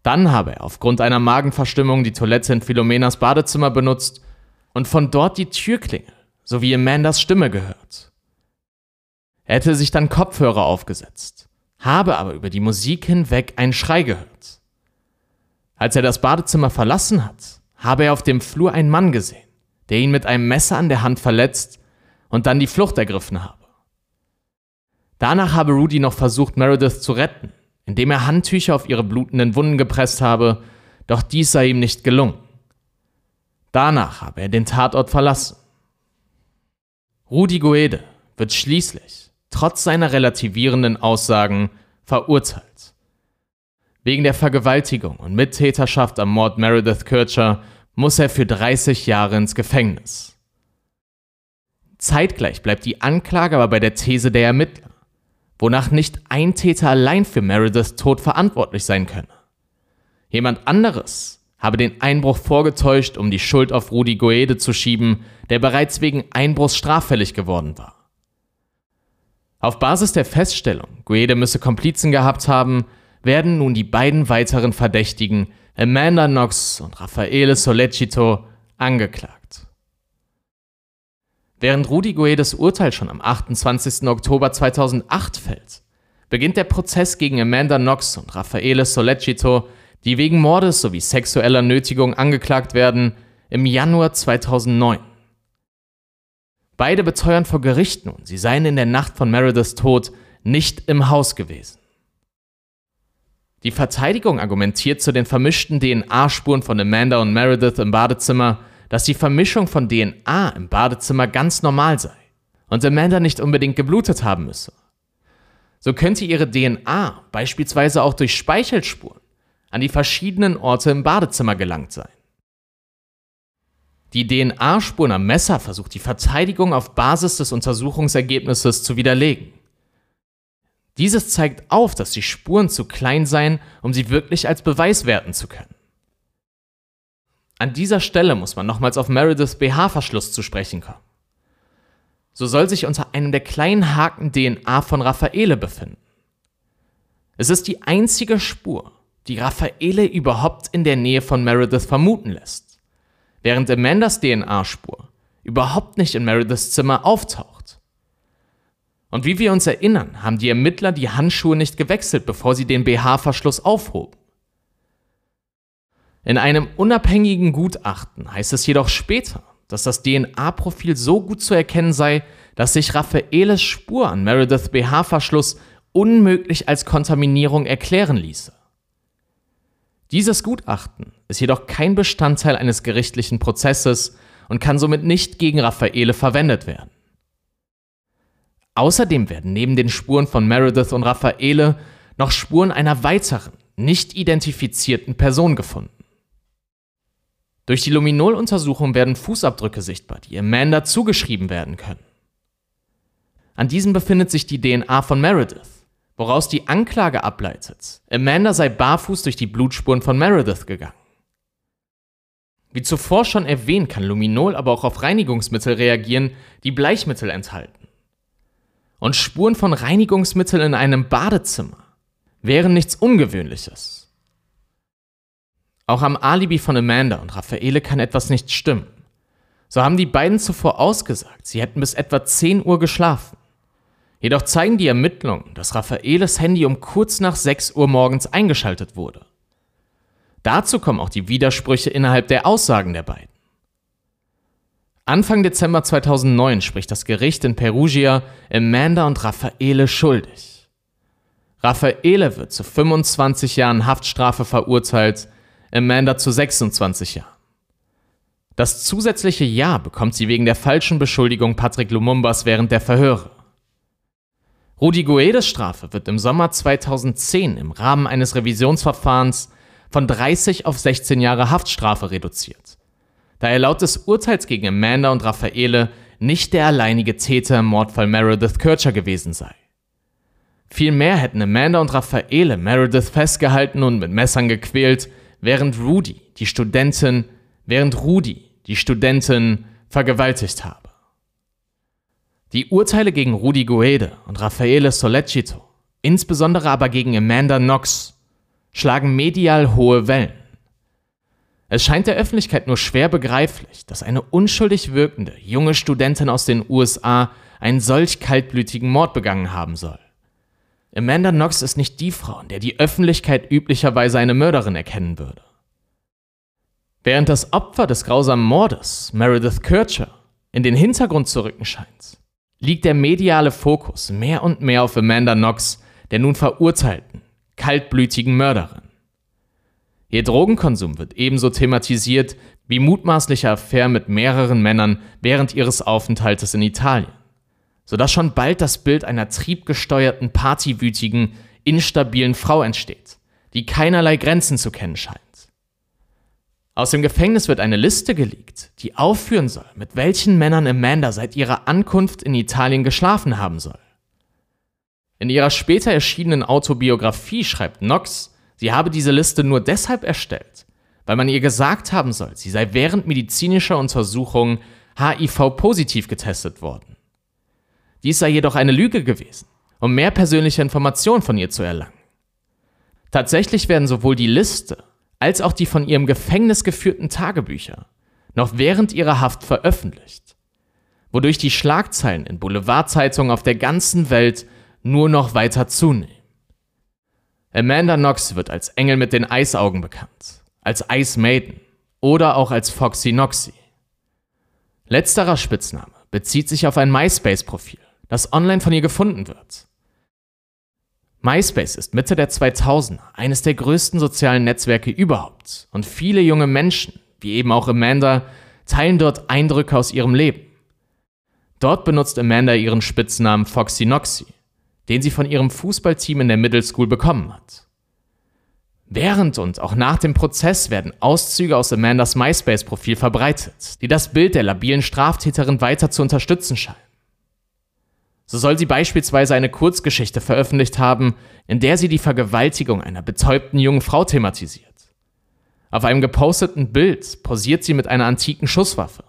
Speaker 1: Dann habe er aufgrund einer Magenverstimmung die Toilette in Philomenas Badezimmer benutzt und von dort die Türklingel sowie Amandas Stimme gehört. Er hätte sich dann Kopfhörer aufgesetzt, habe aber über die Musik hinweg einen Schrei gehört. Als er das Badezimmer verlassen hat, habe er auf dem Flur einen Mann gesehen, der ihn mit einem Messer an der Hand verletzt und dann die Flucht ergriffen habe. Danach habe Rudy noch versucht, Meredith zu retten, indem er Handtücher auf ihre blutenden Wunden gepresst habe, doch dies sei ihm nicht gelungen. Danach habe er den Tatort verlassen. Rudy Guede wird schließlich, trotz seiner relativierenden Aussagen, verurteilt. Wegen der Vergewaltigung und Mittäterschaft am Mord Meredith Kercher muss er für 30 Jahre ins Gefängnis. Zeitgleich bleibt die Anklage aber bei der These der Ermittler, wonach nicht ein Täter allein für Merediths Tod verantwortlich sein könne. Jemand anderes habe den Einbruch vorgetäuscht, um die Schuld auf Rudy Guede zu schieben, der bereits wegen Einbruchs straffällig geworden war. Auf Basis der Feststellung, Guede müsse Komplizen gehabt haben, werden nun die beiden weiteren Verdächtigen, Amanda Knox und Raffaele Sollecito, angeklagt. Während Rudy Guedes Urteil schon am 28. Oktober 2008 fällt, beginnt der Prozess gegen Amanda Knox und Raffaele Sollecito, die wegen Mordes sowie sexueller Nötigung angeklagt werden, im Januar 2009. Beide beteuern vor Gericht nun, sie seien in der Nacht von Merediths Tod nicht im Haus gewesen. Die Verteidigung argumentiert zu den vermischten DNA-Spuren von Amanda und Meredith im Badezimmer, dass die Vermischung von DNA im Badezimmer ganz normal sei und Amanda nicht unbedingt geblutet haben müsse. So könnte ihre DNA beispielsweise auch durch Speichelspuren an die verschiedenen Orte im Badezimmer gelangt sein. Die DNA-Spuren am Messer versucht die Verteidigung auf Basis des Untersuchungsergebnisses zu widerlegen. Dieses zeigt auf, dass die Spuren zu klein seien, um sie wirklich als Beweis werten zu können. An dieser Stelle muss man nochmals auf Merediths BH-Verschluss zu sprechen kommen. So soll sich unter einem der kleinen Haken DNA von Raffaele befinden. Es ist die einzige Spur, die Raffaele überhaupt in der Nähe von Meredith vermuten lässt, während Amandas DNA-Spur überhaupt nicht in Merediths Zimmer auftaucht. Und wie wir uns erinnern, haben die Ermittler die Handschuhe nicht gewechselt, bevor sie den BH-Verschluss aufhoben. In einem unabhängigen Gutachten heißt es jedoch später, dass das DNA-Profil so gut zu erkennen sei, dass sich Raffaeles Spur an Merediths BH-Verschluss unmöglich als Kontaminierung erklären ließe. Dieses Gutachten ist jedoch kein Bestandteil eines gerichtlichen Prozesses und kann somit nicht gegen Raffaele verwendet werden. Außerdem werden neben den Spuren von Meredith und Raffaele noch Spuren einer weiteren, nicht identifizierten Person gefunden. Durch die Luminol-Untersuchung werden Fußabdrücke sichtbar, die Amanda zugeschrieben werden können. An diesen befindet sich die DNA von Meredith, woraus die Anklage ableitet, Amanda sei barfuß durch die Blutspuren von Meredith gegangen. Wie zuvor schon erwähnt, kann Luminol aber auch auf Reinigungsmittel reagieren, die Bleichmittel enthalten. Und Spuren von Reinigungsmitteln in einem Badezimmer wären nichts Ungewöhnliches. Auch am Alibi von Amanda und Raffaele kann etwas nicht stimmen. So haben die beiden zuvor ausgesagt, sie hätten bis etwa 10 Uhr geschlafen. Jedoch zeigen die Ermittlungen, dass Raffaeles Handy um kurz nach 6 Uhr morgens eingeschaltet wurde. Dazu kommen auch die Widersprüche innerhalb der Aussagen der beiden. Anfang Dezember 2009 spricht das Gericht in Perugia Amanda und Raffaele schuldig. Raffaele wird zu 25 Jahren Haftstrafe verurteilt, Amanda zu 26 Jahren. Das zusätzliche Jahr bekommt sie wegen der falschen Beschuldigung Patrick Lumumbas während der Verhöre. Rudy Guedes Strafe wird im Sommer 2010 im Rahmen eines Revisionsverfahrens von 30 auf 16 Jahre Haftstrafe reduziert, da er laut des Urteils gegen Amanda und Raffaele nicht der alleinige Täter im Mordfall Meredith Kercher gewesen sei. Vielmehr hätten Amanda und Raffaele Meredith festgehalten und mit Messern gequält, während Rudy die Studentin vergewaltigt habe. Die Urteile gegen Rudy Guede und Raffaele Sollecito, insbesondere aber gegen Amanda Knox, schlagen medial hohe Wellen. Es scheint der Öffentlichkeit nur schwer begreiflich, dass eine unschuldig wirkende junge Studentin aus den USA einen solch kaltblütigen Mord begangen haben soll. Amanda Knox ist nicht die Frau, in der die Öffentlichkeit üblicherweise eine Mörderin erkennen würde. Während das Opfer des grausamen Mordes, Meredith Kercher, in den Hintergrund zu rücken scheint, liegt der mediale Fokus mehr und mehr auf Amanda Knox, der nun verurteilten, kaltblütigen Mörderin. Ihr Drogenkonsum wird ebenso thematisiert wie mutmaßliche Affären mit mehreren Männern während ihres Aufenthaltes in Italien, sodass schon bald das Bild einer triebgesteuerten, partywütigen, instabilen Frau entsteht, die keinerlei Grenzen zu kennen scheint. Aus dem Gefängnis wird eine Liste geleakt, die aufführen soll, mit welchen Männern Amanda seit ihrer Ankunft in Italien geschlafen haben soll. In ihrer später erschienenen Autobiografie schreibt Knox, sie habe diese Liste nur deshalb erstellt, weil man ihr gesagt haben soll, sie sei während medizinischer Untersuchungen HIV-positiv getestet worden. Dies sei jedoch eine Lüge gewesen, um mehr persönliche Informationen von ihr zu erlangen. Tatsächlich werden sowohl die Liste als auch die von ihrem Gefängnis geführten Tagebücher noch während ihrer Haft veröffentlicht, wodurch die Schlagzeilen in Boulevardzeitungen auf der ganzen Welt nur noch weiter zunehmen. Amanda Knox wird als Engel mit den Eisaugen bekannt, als Ice Maiden oder auch als Foxy Knoxy. Letzterer Spitzname bezieht sich auf ein MySpace-Profil, das online von ihr gefunden wird. MySpace ist Mitte der 2000er eines der größten sozialen Netzwerke überhaupt und viele junge Menschen, wie eben auch Amanda, teilen dort Eindrücke aus ihrem Leben. Dort benutzt Amanda ihren Spitznamen Foxy Knoxy, den sie von ihrem Fußballteam in der Middle School bekommen hat. Während und auch nach dem Prozess werden Auszüge aus Amandas MySpace-Profil verbreitet, die das Bild der labilen Straftäterin weiter zu unterstützen scheinen. So soll sie beispielsweise eine Kurzgeschichte veröffentlicht haben, in der sie die Vergewaltigung einer betäubten jungen Frau thematisiert. Auf einem geposteten Bild posiert sie mit einer antiken Schusswaffe.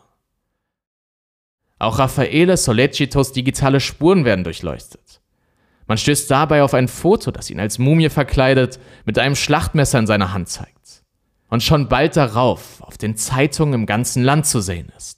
Speaker 1: Auch Raffaele Sollecitos digitale Spuren werden durchleuchtet. Man stößt dabei auf ein Foto, das ihn als Mumie verkleidet mit einem Schlachtmesser in seiner Hand zeigt und schon bald darauf auf den Zeitungen im ganzen Land zu sehen ist.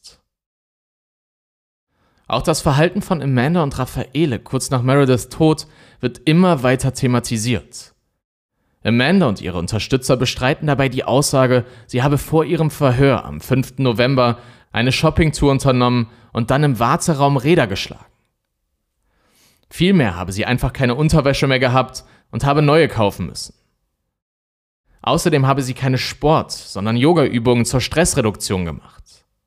Speaker 1: Auch das Verhalten von Amanda und Raffaele kurz nach Merediths Tod wird immer weiter thematisiert. Amanda und ihre Unterstützer bestreiten dabei die Aussage, sie habe vor ihrem Verhör am 5. November eine Shoppingtour unternommen und dann im Warteraum Räder geschlagen. Vielmehr habe sie einfach keine Unterwäsche mehr gehabt und habe neue kaufen müssen. Außerdem habe sie keine Sport-, sondern Yoga-Übungen zur Stressreduktion gemacht.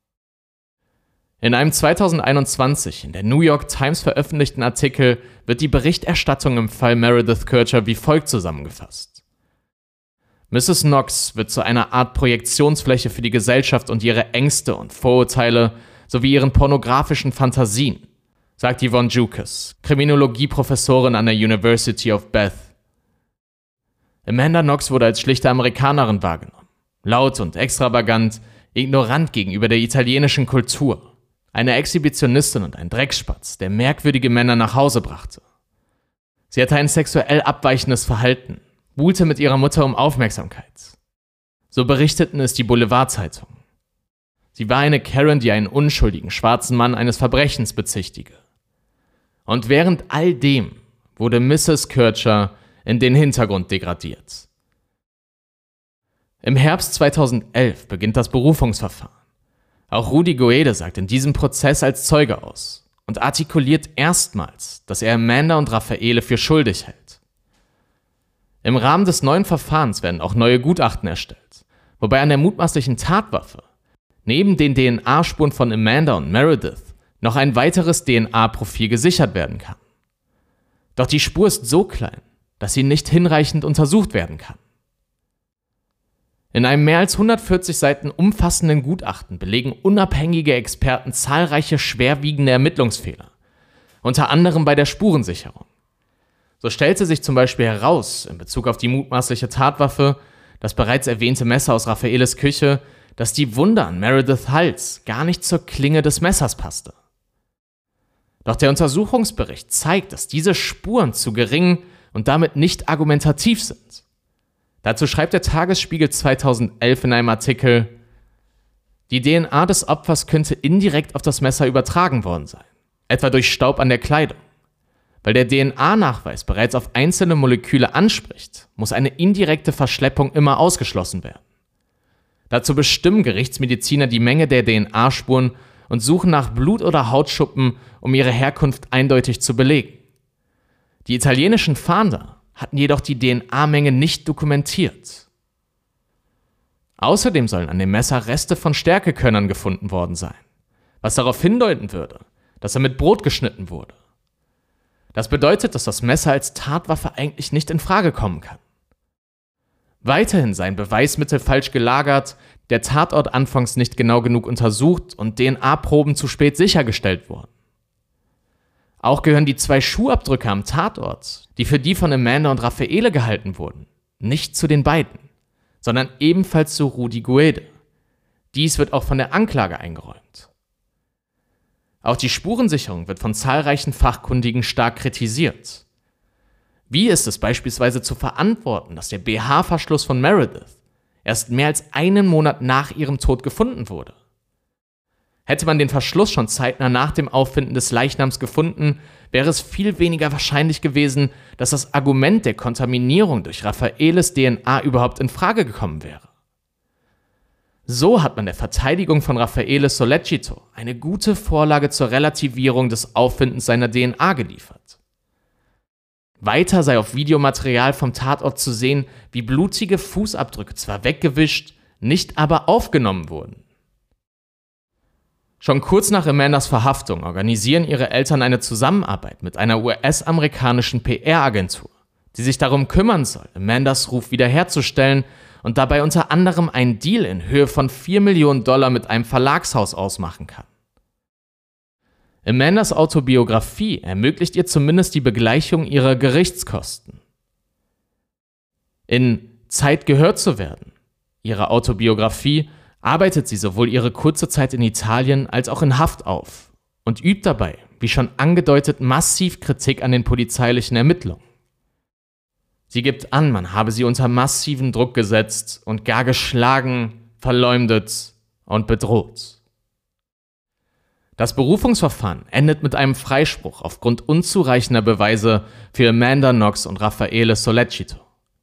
Speaker 1: In einem 2021 in der New York Times veröffentlichten Artikel wird die Berichterstattung im Fall Meredith Kercher wie folgt zusammengefasst. Mrs. Knox wird zu einer Art Projektionsfläche für die Gesellschaft und ihre Ängste und Vorurteile sowie ihren pornografischen Fantasien, sagt Yvonne Jukes, Kriminologie-Professorin an der University of Bath. Amanda Knox wurde als schlichte Amerikanerin wahrgenommen, laut und extravagant, ignorant gegenüber der italienischen Kultur. Eine Exhibitionistin und ein Dreckspatz, der merkwürdige Männer nach Hause brachte. Sie hatte ein sexuell abweichendes Verhalten, buhlte mit ihrer Mutter um Aufmerksamkeit. So berichteten es die Boulevardzeitungen. Sie war eine Karen, die einen unschuldigen schwarzen Mann eines Verbrechens bezichtige. Und während all dem wurde Mrs. Kercher in den Hintergrund degradiert. Im Herbst 2011 beginnt das Berufungsverfahren. Auch Rudy Goede sagt in diesem Prozess als Zeuge aus und artikuliert erstmals, dass er Amanda und Raffaele für schuldig hält. Im Rahmen des neuen Verfahrens werden auch neue Gutachten erstellt, wobei an der mutmaßlichen Tatwaffe neben den DNA-Spuren von Amanda und Meredith noch ein weiteres DNA-Profil gesichert werden kann. Doch die Spur ist so klein, dass sie nicht hinreichend untersucht werden kann. In einem mehr als 140 Seiten umfassenden Gutachten belegen unabhängige Experten zahlreiche schwerwiegende Ermittlungsfehler, unter anderem bei der Spurensicherung. So stellte sich zum Beispiel heraus, in Bezug auf die mutmaßliche Tatwaffe, das bereits erwähnte Messer aus Raffaeles Küche, dass die Wunde an Merediths Hals gar nicht zur Klinge des Messers passte. Doch der Untersuchungsbericht zeigt, dass diese Spuren zu gering und damit nicht argumentativ sind. Dazu schreibt der Tagesspiegel 2011 in einem Artikel: Die DNA des Opfers könnte indirekt auf das Messer übertragen worden sein, etwa durch Staub an der Kleidung. Weil der DNA-Nachweis bereits auf einzelne Moleküle anspricht, muss eine indirekte Verschleppung immer ausgeschlossen werden. Dazu bestimmen Gerichtsmediziner die Menge der DNA-Spuren und suchen nach Blut- oder Hautschuppen, um ihre Herkunft eindeutig zu belegen. Die italienischen Fahnder hatten jedoch die DNA-Menge nicht dokumentiert. Außerdem sollen an dem Messer Reste von Stärkekörnern gefunden worden sein, was darauf hindeuten würde, dass er mit Brot geschnitten wurde. Das bedeutet, dass das Messer als Tatwaffe eigentlich nicht in Frage kommen kann. Weiterhin seien Beweismittel falsch gelagert, der Tatort anfangs nicht genau genug untersucht und DNA-Proben zu spät sichergestellt wurden. Auch gehören die 2 Schuhabdrücke am Tatort, die für die von Amanda und Raffaele gehalten wurden, nicht zu den beiden, sondern ebenfalls zu Rudy Guede. Dies wird auch von der Anklage eingeräumt. Auch die Spurensicherung wird von zahlreichen Fachkundigen stark kritisiert. Wie ist es beispielsweise zu verantworten, dass der BH-Verschluss von Meredith erst mehr als einen Monat nach ihrem Tod gefunden wurde? Hätte man den Verschluss schon zeitnah nach dem Auffinden des Leichnams gefunden, wäre es viel weniger wahrscheinlich gewesen, dass das Argument der Kontaminierung durch Raffaeles DNA überhaupt in Frage gekommen wäre. So hat man der Verteidigung von Raffaele Sollecito eine gute Vorlage zur Relativierung des Auffindens seiner DNA geliefert. Weiter sei auf Videomaterial vom Tatort zu sehen, wie blutige Fußabdrücke zwar weggewischt, nicht aber aufgenommen wurden. Schon kurz nach Amandas Verhaftung organisieren ihre Eltern eine Zusammenarbeit mit einer US-amerikanischen PR-Agentur, die sich darum kümmern soll, Amandas Ruf wiederherzustellen und dabei unter anderem einen Deal in Höhe von $4 Millionen mit einem Verlagshaus ausmachen kann. Amandas Autobiografie ermöglicht ihr zumindest die Begleichung ihrer Gerichtskosten. In Zeit gehört zu werden, ihrer Autobiografie, arbeitet sie sowohl ihre kurze Zeit in Italien als auch in Haft auf und übt dabei, wie schon angedeutet, massiv Kritik an den polizeilichen Ermittlungen. Sie gibt an, man habe sie unter massiven Druck gesetzt und gar geschlagen, verleumdet und bedroht. Das Berufungsverfahren endet mit einem Freispruch aufgrund unzureichender Beweise für Amanda Knox und Raffaele Sollecito.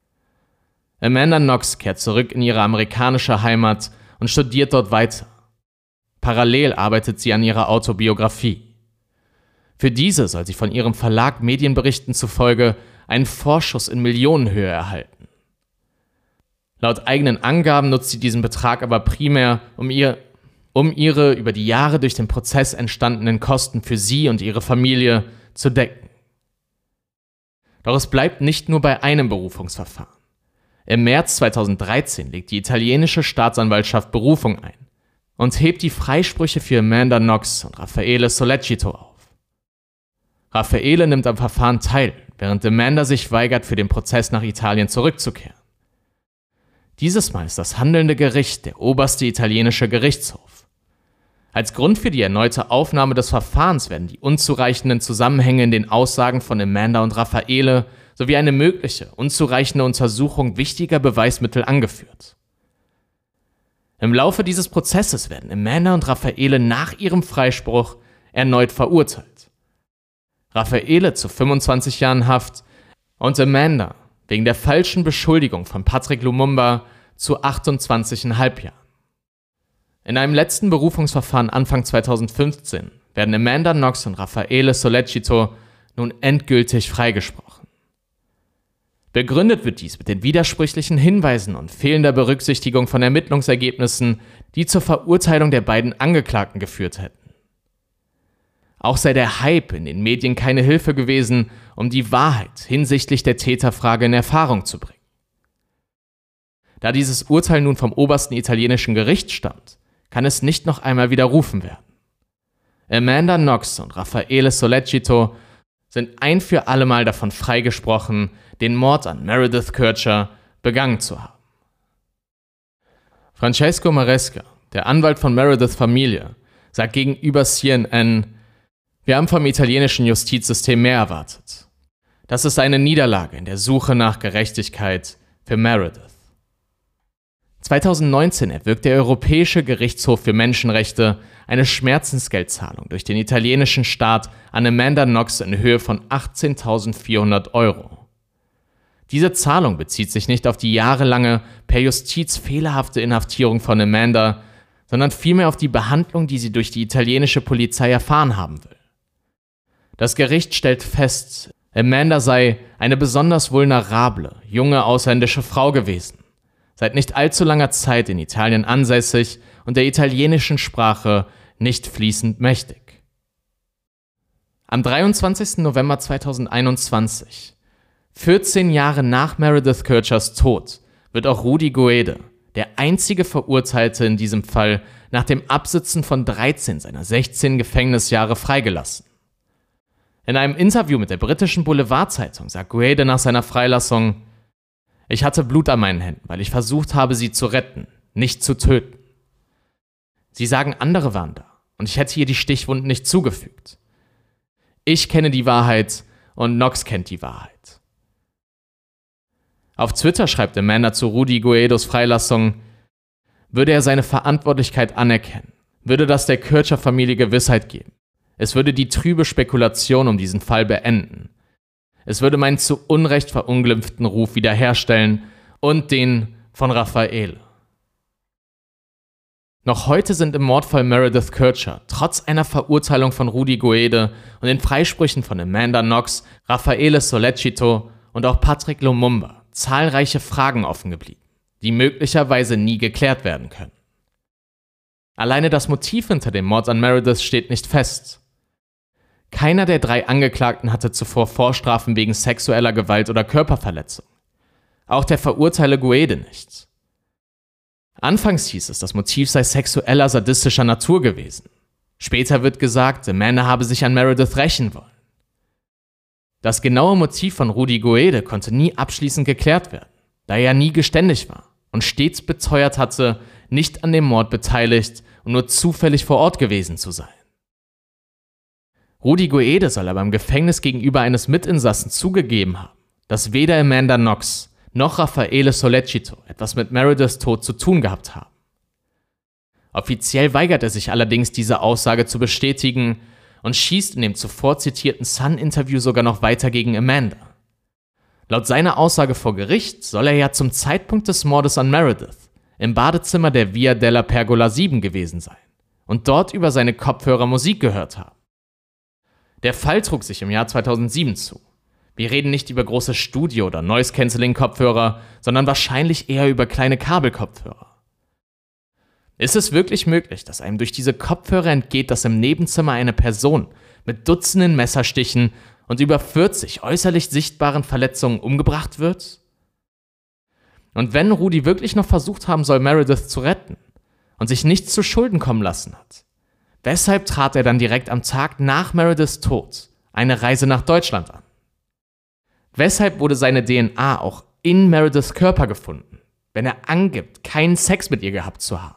Speaker 1: Amanda Knox kehrt zurück in ihre amerikanische Heimat und studiert dort weiter. Parallel arbeitet sie an ihrer Autobiografie. Für diese soll sie von ihrem Verlag Medienberichten zufolge einen Vorschuss in Millionenhöhe erhalten. Laut eigenen Angaben nutzt sie diesen Betrag aber primär, um ihre über die Jahre durch den Prozess entstandenen Kosten für sie und ihre Familie zu decken. Doch es bleibt nicht nur bei einem Berufungsverfahren. Im März 2013 legt die italienische Staatsanwaltschaft Berufung ein und hebt die Freisprüche für Amanda Knox und Raffaele Sollecito auf. Raffaele nimmt am Verfahren teil, während Amanda sich weigert, für den Prozess nach Italien zurückzukehren. Dieses Mal ist das handelnde Gericht der oberste italienische Gerichtshof. Als Grund für die erneute Aufnahme des Verfahrens werden die unzureichenden Zusammenhänge in den Aussagen von Amanda und Raffaele sowie eine mögliche, unzureichende Untersuchung wichtiger Beweismittel angeführt. Im Laufe dieses Prozesses werden Amanda und Raffaele nach ihrem Freispruch erneut verurteilt. Raffaele zu 25 Jahren Haft und Amanda wegen der falschen Beschuldigung von Patrick Lumumba zu 28,5 Jahren. In einem letzten Berufungsverfahren Anfang 2015 werden Amanda Knox und Raffaele Sollecito nun endgültig freigesprochen. Begründet wird dies mit den widersprüchlichen Hinweisen und fehlender Berücksichtigung von Ermittlungsergebnissen, die zur Verurteilung der beiden Angeklagten geführt hätten. Auch sei der Hype in den Medien keine Hilfe gewesen, um die Wahrheit hinsichtlich der Täterfrage in Erfahrung zu bringen. Da dieses Urteil nun vom obersten italienischen Gericht stammt, kann es nicht noch einmal widerrufen werden. Amanda Knox und Raffaele Sollecito sind ein für allemal davon freigesprochen, den Mord an Meredith Kercher begangen zu haben. Francesco Maresca, der Anwalt von Merediths Familie, sagt gegenüber CNN: Wir haben vom italienischen Justizsystem mehr erwartet. Das ist eine Niederlage in der Suche nach Gerechtigkeit für Meredith. 2019 erwirkt der Europäische Gerichtshof für Menschenrechte eine Schmerzensgeldzahlung durch den italienischen Staat an Amanda Knox in Höhe von 18.400 €. Diese Zahlung bezieht sich nicht auf die jahrelange per Justiz fehlerhafte Inhaftierung von Amanda, sondern vielmehr auf die Behandlung, die sie durch die italienische Polizei erfahren haben will. Das Gericht stellt fest, Amanda sei eine besonders vulnerable, junge ausländische Frau gewesen, seit nicht allzu langer Zeit in Italien ansässig und der italienischen Sprache nicht fließend mächtig. Am 23. November 2021, 14 Jahre nach Meredith Kerchers Tod, wird auch Rudy Guede, der einzige Verurteilte in diesem Fall, nach dem Absitzen von 13 seiner 16 Gefängnisjahre freigelassen. In einem Interview mit der britischen Boulevardzeitung sagt Guede nach seiner Freilassung: „Ich hatte Blut an meinen Händen, weil ich versucht habe, sie zu retten, nicht zu töten. Sie sagen, andere waren da und ich hätte ihr die Stichwunden nicht zugefügt. Ich kenne die Wahrheit und Knox kennt die Wahrheit." Auf Twitter schreibt Amanda zu Rudy Guedos Freilassung: „Würde er seine Verantwortlichkeit anerkennen, würde das der Kercher-Familie Gewissheit geben. Es würde die trübe Spekulation um diesen Fall beenden. Es würde meinen zu Unrecht verunglimpften Ruf wiederherstellen und den von Raffaele." Noch heute sind im Mordfall Meredith Kercher, trotz einer Verurteilung von Rudy Guede und den Freisprüchen von Amanda Knox, Raffaele Sollecito und auch Patrick Lumumba, zahlreiche Fragen offen geblieben, die möglicherweise nie geklärt werden können. Alleine das Motiv hinter dem Mord an Meredith steht nicht fest. Keiner der 3 Angeklagten hatte zuvor Vorstrafen wegen sexueller Gewalt oder Körperverletzung. Auch der Verurteilte Guede nicht. Anfangs hieß es, das Motiv sei sexueller, sadistischer Natur gewesen. Später wird gesagt, Amanda habe sich an Meredith rächen wollen. Das genaue Motiv von Rudy Guede konnte nie abschließend geklärt werden, da er nie geständig war und stets beteuert hatte, nicht an dem Mord beteiligt und nur zufällig vor Ort gewesen zu sein. Rudy Guede soll aber im Gefängnis gegenüber eines Mitinsassen zugegeben haben, dass weder Amanda Knox noch Raffaele Sollecito etwas mit Merediths Tod zu tun gehabt haben. Offiziell weigert er sich allerdings, diese Aussage zu bestätigen und schießt in dem zuvor zitierten Sun-Interview sogar noch weiter gegen Amanda. Laut seiner Aussage vor Gericht soll er ja zum Zeitpunkt des Mordes an Meredith im Badezimmer der Via della Pergola 7 gewesen sein und dort über seine Kopfhörer Musik gehört haben. Der Fall trug sich im Jahr 2007 zu. Wir reden nicht über große Studio- oder Noise-Canceling-Kopfhörer, sondern wahrscheinlich eher über kleine Kabelkopfhörer. Ist es wirklich möglich, dass einem durch diese Kopfhörer entgeht, dass im Nebenzimmer eine Person mit Dutzenden Messerstichen und über 40 äußerlich sichtbaren Verletzungen umgebracht wird? Und wenn Rudy wirklich noch versucht haben soll, Meredith zu retten und sich nichts zu Schulden kommen lassen hat, weshalb trat er dann direkt am Tag nach Merediths Tod eine Reise nach Deutschland an? Weshalb wurde seine DNA auch in Merediths Körper gefunden, wenn er angibt, keinen Sex mit ihr gehabt zu haben?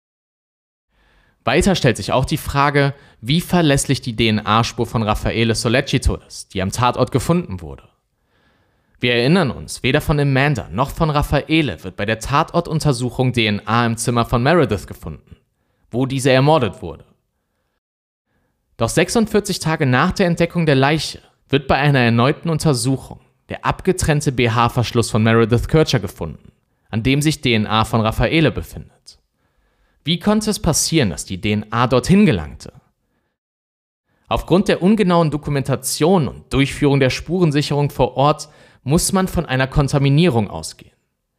Speaker 1: Weiter stellt sich auch die Frage, wie verlässlich die DNA-Spur von Raffaele Sollecito ist, die am Tatort gefunden wurde. Wir erinnern uns, weder von Amanda noch von Raffaele wird bei der Tatortuntersuchung DNA im Zimmer von Meredith gefunden, wo diese ermordet wurde. Doch 46 Tage nach der Entdeckung der Leiche wird bei einer erneuten Untersuchung der abgetrennte BH-Verschluss von Meredith Kercher gefunden, an dem sich DNA von Raffaele befindet. Wie konnte es passieren, dass die DNA dorthin gelangte? Aufgrund der ungenauen Dokumentation und Durchführung der Spurensicherung vor Ort muss man von einer Kontaminierung ausgehen.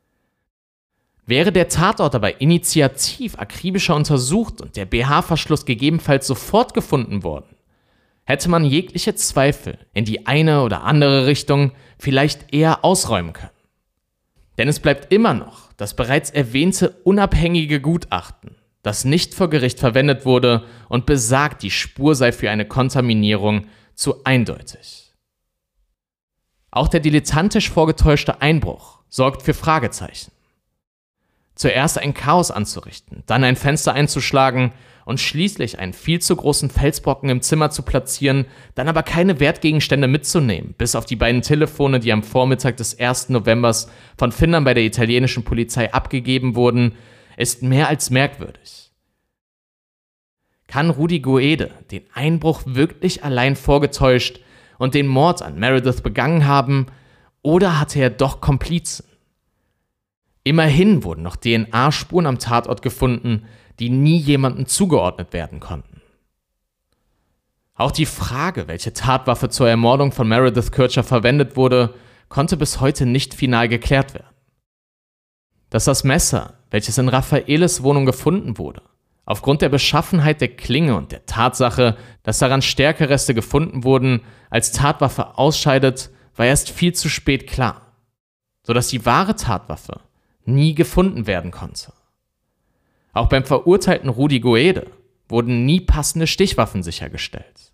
Speaker 1: Wäre der Tatort aber initiativ akribischer untersucht und der BH-Verschluss gegebenenfalls sofort gefunden worden, hätte man jegliche Zweifel in die eine oder andere Richtung vielleicht eher ausräumen können. Denn es bleibt immer noch das bereits erwähnte unabhängige Gutachten, das nicht vor Gericht verwendet wurde und besagt, die Spur sei für eine Kontaminierung zu eindeutig. Auch der dilettantisch vorgetäuschte Einbruch sorgt für Fragezeichen. Zuerst ein Chaos anzurichten, dann ein Fenster einzuschlagen und schließlich einen viel zu großen Felsbrocken im Zimmer zu platzieren, dann aber keine Wertgegenstände mitzunehmen, bis auf die beiden Telefone, die am Vormittag des 1. Novembers von Findern bei der italienischen Polizei abgegeben wurden, ist mehr als merkwürdig. Kann Rudy Guede den Einbruch wirklich allein vorgetäuscht und den Mord an Meredith begangen haben, oder hatte er doch Komplizen? Immerhin wurden noch DNA-Spuren am Tatort gefunden, die nie jemandem zugeordnet werden konnten. Auch die Frage, welche Tatwaffe zur Ermordung von Meredith Kercher verwendet wurde, konnte bis heute nicht final geklärt werden. Dass das Messer, welches in Raffaeles Wohnung gefunden wurde, aufgrund der Beschaffenheit der Klinge und der Tatsache, dass daran Stärkereste gefunden wurden, als Tatwaffe ausscheidet, war erst viel zu spät klar, sodass die wahre Tatwaffe nie gefunden werden konnte. Auch beim verurteilten Rudy Guede wurden nie passende Stichwaffen sichergestellt.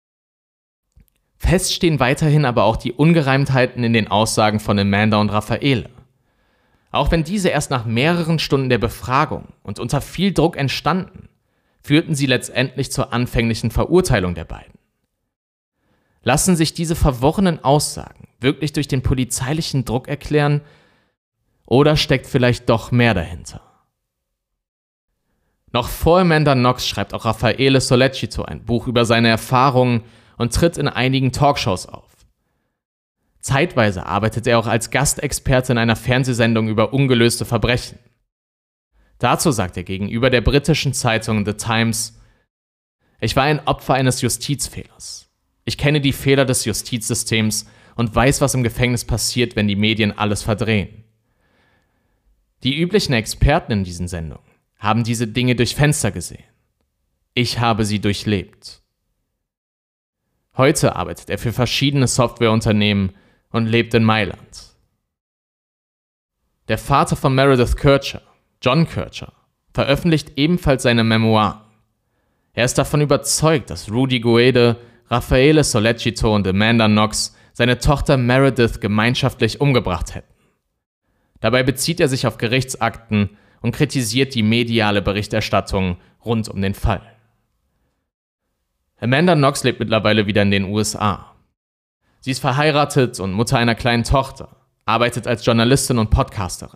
Speaker 1: Fest stehen weiterhin aber auch die Ungereimtheiten in den Aussagen von Amanda und Raffaele. Auch wenn diese erst nach mehreren Stunden der Befragung und unter viel Druck entstanden, führten sie letztendlich zur anfänglichen Verurteilung der beiden. Lassen sich diese verworrenen Aussagen wirklich durch den polizeilichen Druck erklären, oder steckt vielleicht doch mehr dahinter? Noch vor Amanda Knox schreibt auch Raffaele Sollecito ein Buch über seine Erfahrungen und tritt in einigen Talkshows auf. Zeitweise arbeitet er auch als Gastexperte in einer Fernsehsendung über ungelöste Verbrechen. Dazu sagt er gegenüber der britischen Zeitung The Times: Ich war ein Opfer eines Justizfehlers. Ich kenne die Fehler des Justizsystems und weiß, was im Gefängnis passiert, wenn die Medien alles verdrehen. Die üblichen Experten in diesen Sendungen haben diese Dinge durch Fenster gesehen. Ich habe sie durchlebt. Heute arbeitet er für verschiedene Softwareunternehmen und lebt in Mailand. Der Vater von Meredith Kercher, John Kercher, veröffentlicht ebenfalls seine Memoiren. Er ist davon überzeugt, dass Rudy Guede, Raffaele Sollecito und Amanda Knox seine Tochter Meredith gemeinschaftlich umgebracht hätten. Dabei bezieht er sich auf Gerichtsakten und kritisiert die mediale Berichterstattung rund um den Fall. Amanda Knox lebt mittlerweile wieder in den USA. Sie ist verheiratet und Mutter einer kleinen Tochter, arbeitet als Journalistin und Podcasterin.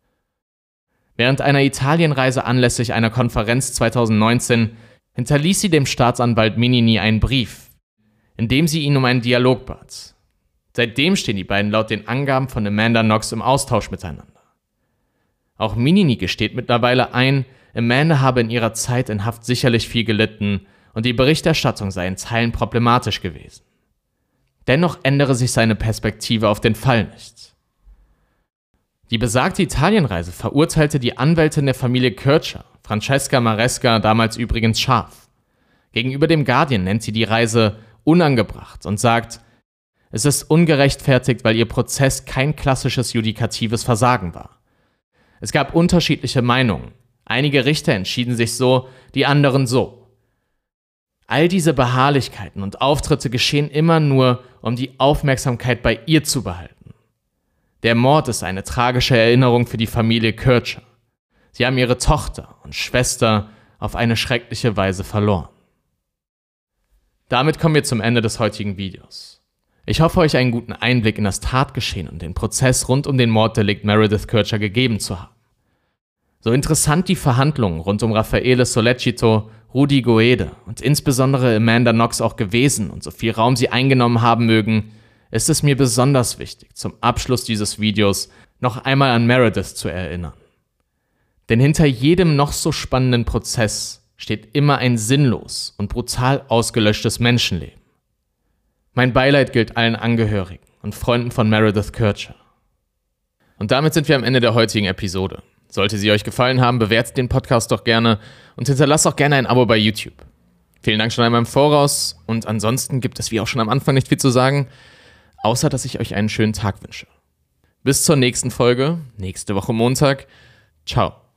Speaker 1: Während einer Italienreise anlässlich einer Konferenz 2019 hinterließ sie dem Staatsanwalt Minnini einen Brief, in dem sie ihn um einen Dialog bat. Seitdem stehen die beiden laut den Angaben von Amanda Knox im Austausch miteinander. Auch Minnini gesteht mittlerweile ein, Amanda habe in ihrer Zeit in Haft sicherlich viel gelitten und die Berichterstattung sei in Teilen problematisch gewesen. Dennoch ändere sich seine Perspektive auf den Fall nicht. Die besagte Italienreise verurteilte die Anwältin der Familie Kercher, Francesca Maresca, damals übrigens scharf. Gegenüber dem Guardian nennt sie die Reise unangebracht und sagt, es ist ungerechtfertigt, weil ihr Prozess kein klassisches judikatives Versagen war. Es gab unterschiedliche Meinungen. Einige Richter entschieden sich so, die anderen so. All diese Beharrlichkeiten und Auftritte geschehen immer nur, um die Aufmerksamkeit bei ihr zu behalten. Der Mord ist eine tragische Erinnerung für die Familie Kercher. Sie haben ihre Tochter und Schwester auf eine schreckliche Weise verloren. Damit kommen wir zum Ende des heutigen Videos. Ich hoffe, euch einen guten Einblick in das Tatgeschehen und den Prozess rund um den Morddelikt Meredith Kercher gegeben zu haben. So interessant die Verhandlungen rund um Raffaele Sollecito, Rudy Guede und insbesondere Amanda Knox auch gewesen und so viel Raum sie eingenommen haben mögen, ist es mir besonders wichtig, zum Abschluss dieses Videos noch einmal an Meredith zu erinnern. Denn hinter jedem noch so spannenden Prozess steht immer ein sinnlos und brutal ausgelöschtes Menschenleben. Mein Beileid gilt allen Angehörigen und Freunden von Meredith Kercher. Und damit sind wir am Ende der heutigen Episode. Sollte sie euch gefallen haben, bewertet den Podcast doch gerne und hinterlasst auch gerne ein Abo bei YouTube. Vielen Dank schon einmal im Voraus und ansonsten gibt es wie auch schon am Anfang nicht viel zu sagen, außer dass ich euch einen schönen Tag wünsche. Bis zur nächsten Folge, nächste Woche Montag. Ciao.